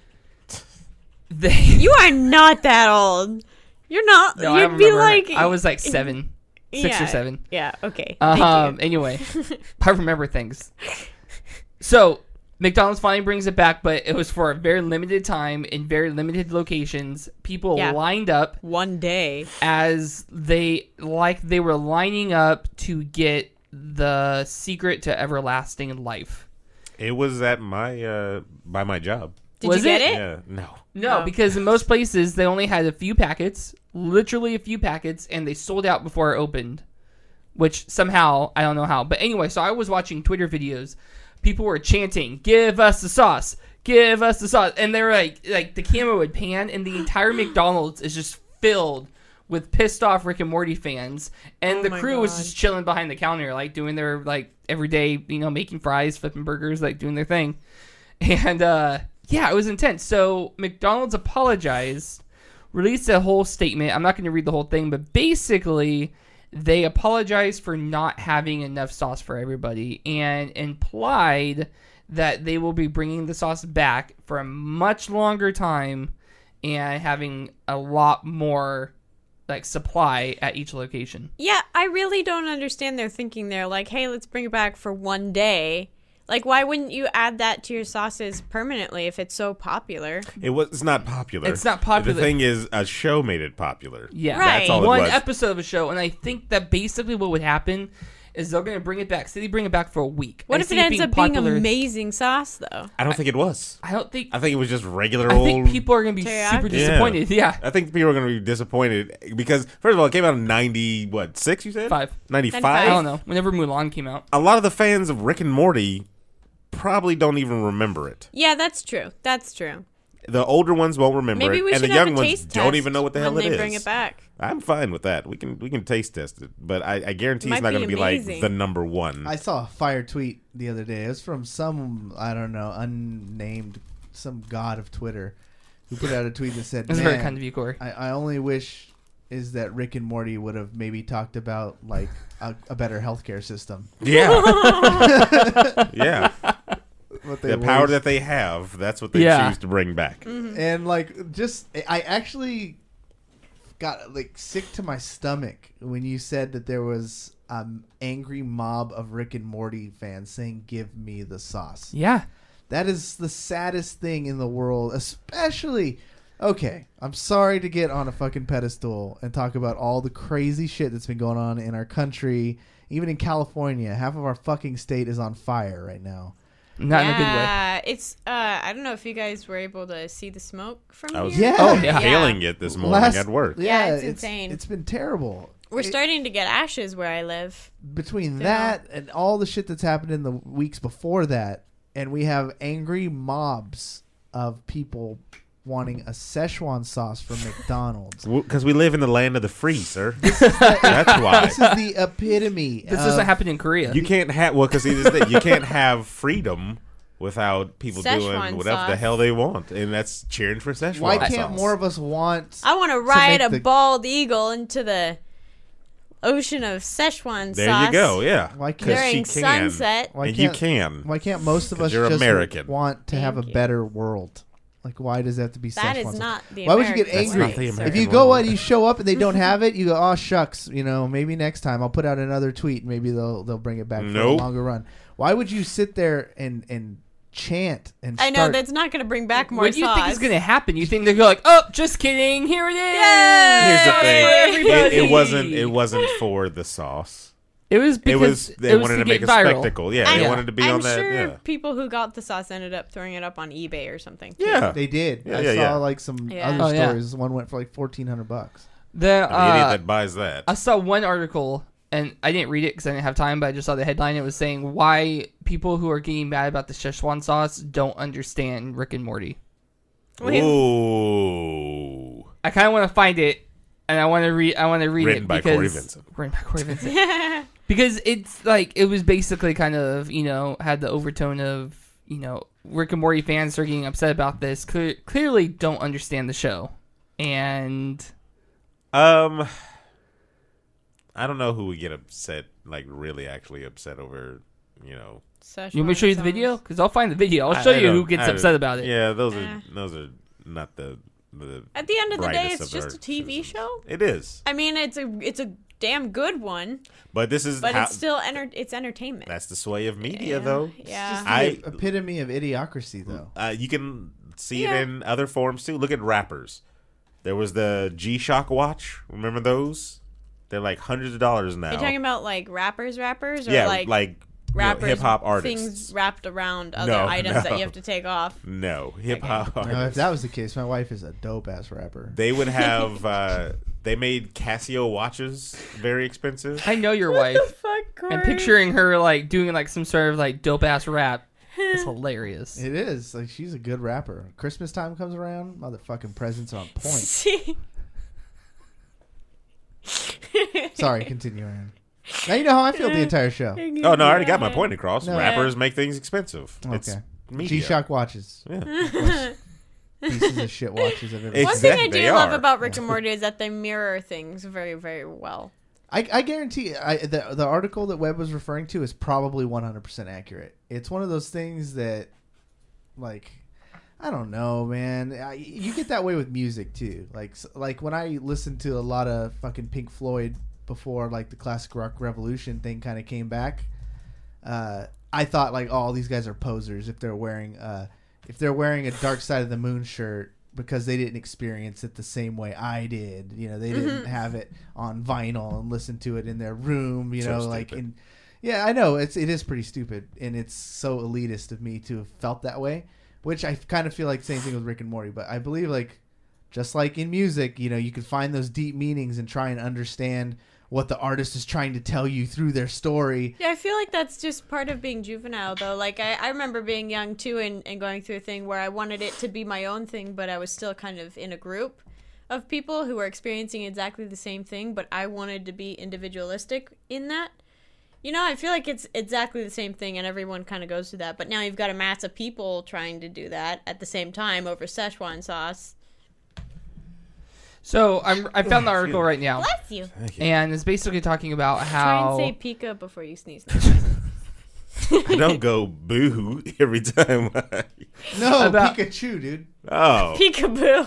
They, You are not that old. You're not. no, I You'd be remember. like. I was like seven, six yeah, or seven. Yeah, okay. Thank Um. you. Anyway, I remember things. So McDonald's finally brings it back, but it was for a very limited time in very limited locations. People Yeah. lined up One day. as they like they were lining up to get the secret to everlasting life. It was at my uh by my job. Did Was you get it? it? Yeah. No. No, Oh. because in most places they only had a few packets, literally a few packets, and they sold out before it opened. Which somehow, I don't know how. But anyway, so I was watching Twitter videos. People were chanting, "Give us the sauce! Give us the sauce!" And they were like, like the camera would pan, and the entire McDonald's is just filled with pissed off Rick and Morty fans, and Oh the my crew was God. just chilling behind the counter, like doing their like everyday, you know, making fries, flipping burgers, like doing their thing. And uh, Yeah, it was intense. So McDonald's apologized, released a whole statement. I'm not going to read the whole thing, but basically they apologized for not having enough sauce for everybody and implied that they will be bringing the sauce back for a much longer time and having a lot more like supply at each location. Yeah, I really don't understand their thinking there. Like, hey, let's bring it back for one day. Like, why wouldn't you add that to your sauces permanently if it's so popular? It was. It's not popular. It's not popular. The thing is, a show made it popular. Yeah, Right. That's all it one was. episode of a show, and I think that basically what would happen is they're going to bring it back. Say they bring it back for a week. What I if see it ends being up popular- being amazing sauce, though? I don't think it was. I don't think. I think it was just regular I old. think people are going to be Teriyaki? super Yeah. disappointed. Yeah. I think people are going to be disappointed because, first of all, it came out in ninety what six? You said Five. ninety-five. ninety-five. I don't know. Whenever Mulan came out. A lot of the fans of Rick and Morty probably don't even remember it. Yeah, that's true. That's true. The older ones won't remember Maybe it, we and should the have young a ones taste don't test even know what the hell when it they is. bring it back. I'm fine with that. We can we can taste test it, but I, I guarantee Might it's not be going to be like amazing. the number one. I saw a fire tweet the other day. It was from some, I don't know, unnamed, some god of Twitter who put out a tweet that said, That's very "Man, kind of you, Corey. I, I only wish is that Rick and Morty would have maybe talked about like a, a better healthcare system." Yeah, yeah. What they The power waste. that they have, that's what they Yeah. choose to bring back. And like just I actually got like sick to my stomach when you said that there was an angry mob of Rick and Morty fans saying give me the sauce. Yeah. That is the saddest thing in the world, especially okay, I'm sorry to get on a fucking pedestal and talk about all the crazy shit that's been going on in our country, even in California. Half of our fucking state is on fire right now. Not in a good way. Yeah, it's. Uh, I don't know if you guys were able to see the smoke from I was here. Yeah. Oh, yeah. hailing it this morning Last- at work. Yeah, it's insane. It's been terrible. We're It- starting to get ashes where I live. between Yeah. that and all the shit that's happened in the weeks before that, and we have angry mobs of people wanting a Szechuan sauce from McDonald's. Because we live in the land of the free, sir. That's why. This is the epitome. This of, doesn't happen in Korea. You can't have well, because you can't have freedom without people Szechuan doing whatever the sauce. hell they want, and that's cheering for Szechuan Why can't sauce. more of us want? I want to ride make a the- bald eagle into the ocean of Szechuan There sauce you go. Yeah. Why 'Cause can't- she during can. sunset. Why and you can't- can. Why can't most of 'Cause us you're just American. want to have a Thank you. better world? Like, why does that have to be That Szechuan is sauce? not the Why would you get American angry? That's not the way, If sir. American you go world. and you show up and they don't have it, you go, oh shucks, you know, maybe next time I'll put out another tweet. Maybe they'll they'll bring it back for a Nope. longer run. Why would you sit there and and chant and I know start- that's not going to bring back more What do you sauce. think is going to happen? You think they're going like, oh, just kidding. Here it is. Here's the For thing. It, everybody. it wasn't. It wasn't for the sauce. It was It because was. They it was wanted to, to make get a viral. spectacle. Yeah, I'm, they wanted to be I'm on that. sure Yeah. people who got the sauce ended up throwing it up on eBay or something. too. Yeah. They did. Yeah, I yeah, saw yeah. like some Yeah. other Oh, yeah. stories. One went for like fourteen hundred bucks. The An idiot uh, that buys that. I saw one article, and I didn't read it because I didn't have time, but I just saw the headline. It was saying why people who are getting mad about the Szechuan sauce don't understand Rick and Morty. Wait, Ooh. I kind of want to find it, and I want to read. I want to read Written it by because Corey Vincent. Written by Corey Vincent. Because it's like it was basically kind of, you know, had the overtone of, you know, Rick and Morty fans are getting upset about this. Cle- clearly, don't understand the show, and Um, I don't know who would get upset, like really actually upset over, you know. Szechuan you want me to show you the sauce. video? Because I'll find the video. I'll I- show I you who don't- gets I- upset about it. Yeah, those Eh. are those are not the the. At the end of the day, brightest it's of just our a T V citizens. show. It is, I mean, it's a it's a damn good one, but this is but how, it's still enter- it's entertainment. that's the sway of media, Yeah, though. yeah. The I- epitome of idiocracy, though. Uh, you can see Yeah. it in other forms too. Look at rappers. There was the G-Shock watch. Remember those? They're like hundreds of dollars now. Are you talking about like rappers, rappers, or yeah, like, like, rappers, hip hop things artists. wrapped around other No, items that no. you have to take off? No, hip hop No, if artists. that was the case, my wife is a dope ass rapper. They would have. Uh, they made Casio watches very expensive. I know your wife. Fuck, Corey. And picturing her like doing like some sort of like dope ass rap is hilarious. It is like she's a good rapper. Christmas time comes around, motherfucking presents are on point. See? Sorry, continue, Aaron. Now you know how I feel the entire show. Oh no, I already got my point across. No. Rappers make things expensive. It's Okay. media. G-Shock watches. Yeah. Pieces of shit watches I've ever Exactly. One thing I They do love are. about Rick and Morty is that they mirror things very, very well. I, I guarantee I, the the article that Webb was referring to is probably one hundred percent accurate. It's one of those things that, like, I don't know, man. I, you get that way with music too. Like s- like when I listened to a lot of fucking Pink Floyd before, like the classic rock revolution thing kind of came back. Uh, I thought like, oh, these guys are posers if they're wearing uh, if they're wearing a Dark Side of the Moon shirt. Because they didn't experience it the same way I did. You know, they didn't Mm-hmm. have it on vinyl and listen to it in their room, you So know, like stupid. in yeah, I know it's it is pretty stupid and it's so elitist of me to have felt that way, which I kind of feel like the same thing with Rick and Morty, but I believe like just like in music, you know, you can find those deep meanings and try and understand what the artist is trying to tell you through their story. Yeah, I feel like that's just part of being juvenile, though. Like, I, I remember being young, too, and, and going through a thing where I wanted it to be my own thing, but I was still kind of in a group of people who were experiencing exactly the same thing, but I wanted to be individualistic in that. You know, I feel like it's exactly the same thing, and everyone kind of goes through that. But now you've got a mass of people trying to do that at the same time over Szechuan sauce. So I'm, I found the article right now, Bless you. and it's basically talking about Try how and say Pika before you sneeze. I don't go boo every time. I... No, About- Pikachu, dude. Oh, Peekaboo.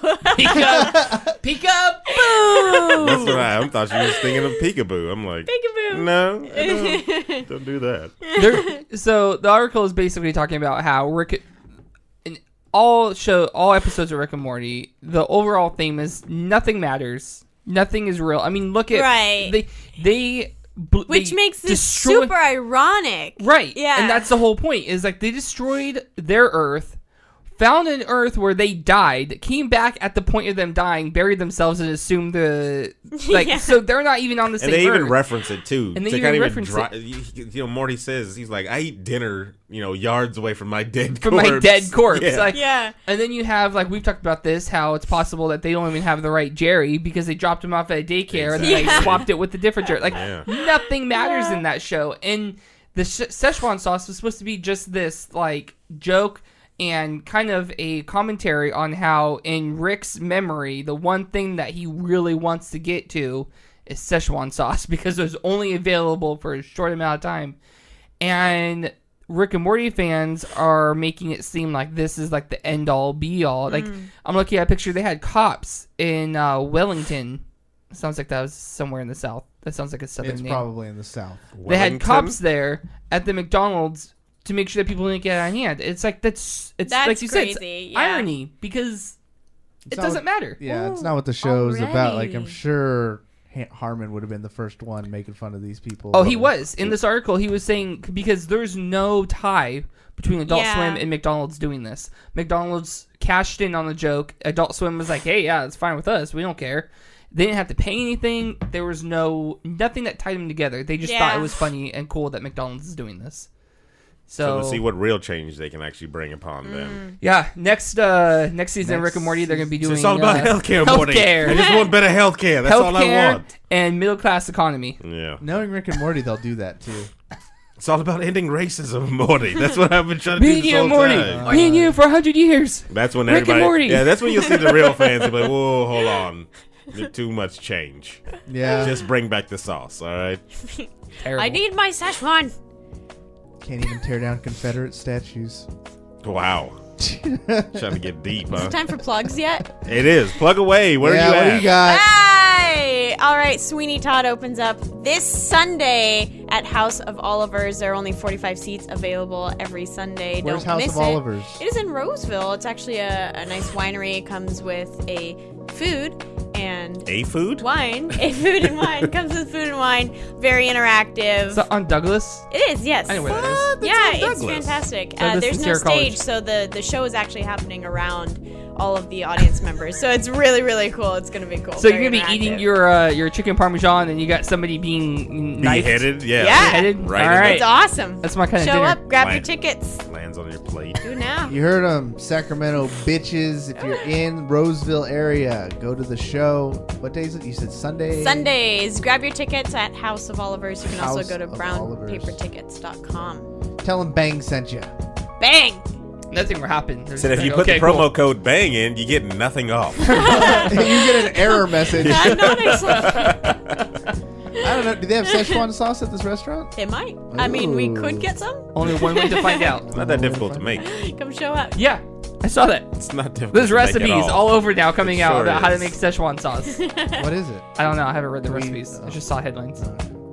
Pika, Pika, that's what I, I thought you was thinking of peekaboo. I'm like, Peekaboo. no, I don't, don't do that. There, so the article is basically talking about how Rick, in all show, all episodes of Rick and Morty, the overall theme is nothing matters, nothing is real. I mean, look at Right. they they bl- Which they makes this destroy- super ironic. right, Yeah. and that's the whole point. Is like they destroyed their Earth. Found an Earth where they died, came back at the point of them dying, buried themselves, and assumed the like. Yeah. So they're not even on the same. And they even Earth. reference it too. And they to even kinda reference dri- it. You, you know, Morty says he's like, I eat dinner, you know, yards away from my dead from corpse. my dead corpse. Yeah. Like, Yeah. And then you have like we've talked about this, how it's possible that they don't even have the right Jerry because they dropped him off at a daycare and then they Exactly. swapped it with the different Jerry. Like Yeah. nothing matters Yeah. in that show. And the Sh- Szechuan sauce was supposed to be just this like joke and kind of a commentary on how in Rick's memory, the one thing that he really wants to get to is Szechuan sauce because it was only available for a short amount of time. And Rick and Morty fans are making it seem like this is like the end all be all. Like I'm looking at a picture, they had cops in uh, Wellington. Sounds like that was somewhere in the South. That sounds like a southern It's name. probably in the South. They had Wellington? cops there at the McDonald's to make sure that people didn't get out of hand. It's like that's it's That's like you said, crazy, it's yeah. irony because it It's not doesn't what- matter. Yeah, it's Ooh, not what the show's about. Like, I'm already. sure Ha- Harmon would have been the first one making fun of these people. Oh, he was in this article. He was saying because there's no tie between Adult Yeah. Swim and McDonald's doing this. McDonald's cashed in on the joke. Adult Swim was like, "Hey, yeah, it's fine with us. We don't care." They didn't have to pay anything. There was no nothing that tied them together. They just thought Yeah. it was funny and cool that McDonald's is doing this. So So, we'll see what real change they can actually bring upon them. yeah, next uh next season, Next Rick and Morty, they're gonna be So doing it's all about uh, healthcare, Morty. healthcare. I just want better healthcare. That's all I healthcare want. and middle class economy. Yeah. Knowing Rick and Morty, they'll do that too. It's all about ending racism, Morty. That's what I've been trying to do Me and this you, whole Morty. time. Me and you for a hundred years. That's when Rick and everybody. Morty. Yeah, that's when you'll see the real fans. They'll be like, whoa, hold on. There's too much change. Yeah, Just bring back the sauce, all right? Terrible. I need my Szechuan. can't even tear down Confederate statues. Wow. Trying to get deep, huh? Time for plugs yet? It is. Plug away. Where yeah, are you what at? do you got? Hi! All right, Sweeney Todd opens up this Sunday at House of Oliver's. There are only forty-five seats available every Sunday. Where's Don't House miss of it. Oliver's? It is in Roseville. It's actually a, a nice winery. It comes with a food and A food? wine. A food and wine. Comes with food and wine. Very interactive. Is that on Douglas? It is, yes. I know where that is. Yeah, in it's Douglas. fantastic. Uh, Douglas there's and no Sierra stage, College. so the, the show is actually happening around all of the audience members. So it's really, really cool. It's going to be cool. So you're Very gonna be eating interactive. your uh, your chicken parmesan, and you got somebody being knifed. Beheaded? Yeah. Yeah. Beheaded? Right All in the- right. It's awesome. That's my kind of Show dinner. up, grab your Land- tickets. Lands on your plate. Do now. You heard them, Sacramento bitches. If you're in Roseville area, go to the show. What day is it? You said Sunday. Sundays. Grab your tickets at House of Oliver's. You can House also go to of brown Oliver's. paper tickets dot com. Tell them Bang sent you. Bang! nothing will happen. They're Said just if you like, put okay, the promo cool. code BANG in, you get nothing off. You get an error message. I'm not excited. I don't know. Do they have Szechuan sauce at this restaurant? They might. I mean, we Ooh. could get some. Only one way to find out. It's not that difficult to make. Come show up. Yeah, I saw that. It's not difficult. There's to make at recipes all over now coming It out sure about how to is. make Szechuan sauce. What is it? I don't know. I haven't read the Do we- recipes. oh. I just saw headlines.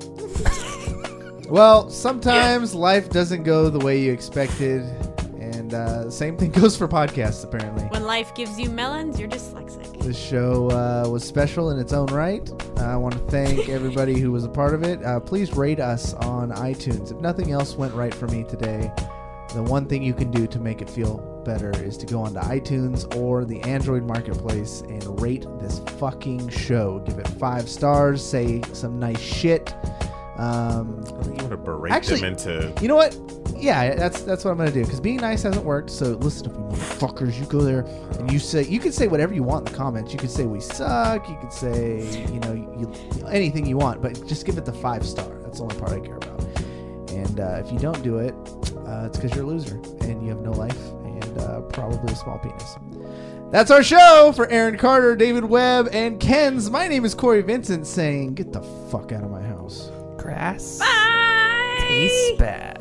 Well, sometimes life doesn't go the way you expected, and uh, the same thing goes for podcasts, apparently. When life gives you melons, you're dyslexic. This show uh, was special in its own right. Uh, I want to thank everybody who was a part of it. Uh, please rate us on iTunes. If nothing else went right for me today, the one thing you can do to make it feel better is to go onto iTunes or the Android Marketplace and rate this fucking show. Give it five stars. Say some nice shit. Um, I think you want to berate Actually- them into. you know what? Yeah, that's that's what I'm gonna do. Because being nice hasn't worked. So listen to me, motherfuckers. You go there and you say you can say whatever you want in the comments. You can say we suck. You can say you know you, you, anything you want, but just give it the five star. That's the only part I care about. And uh, if you don't do it, uh, it's because you're a loser and you have no life and uh, probably a small penis. That's our show. For Aaron Carter, David Webb, and Ken's. My name is Corey Vincent. Saying, get the fuck out of my house. Grass Bye. tastes bad.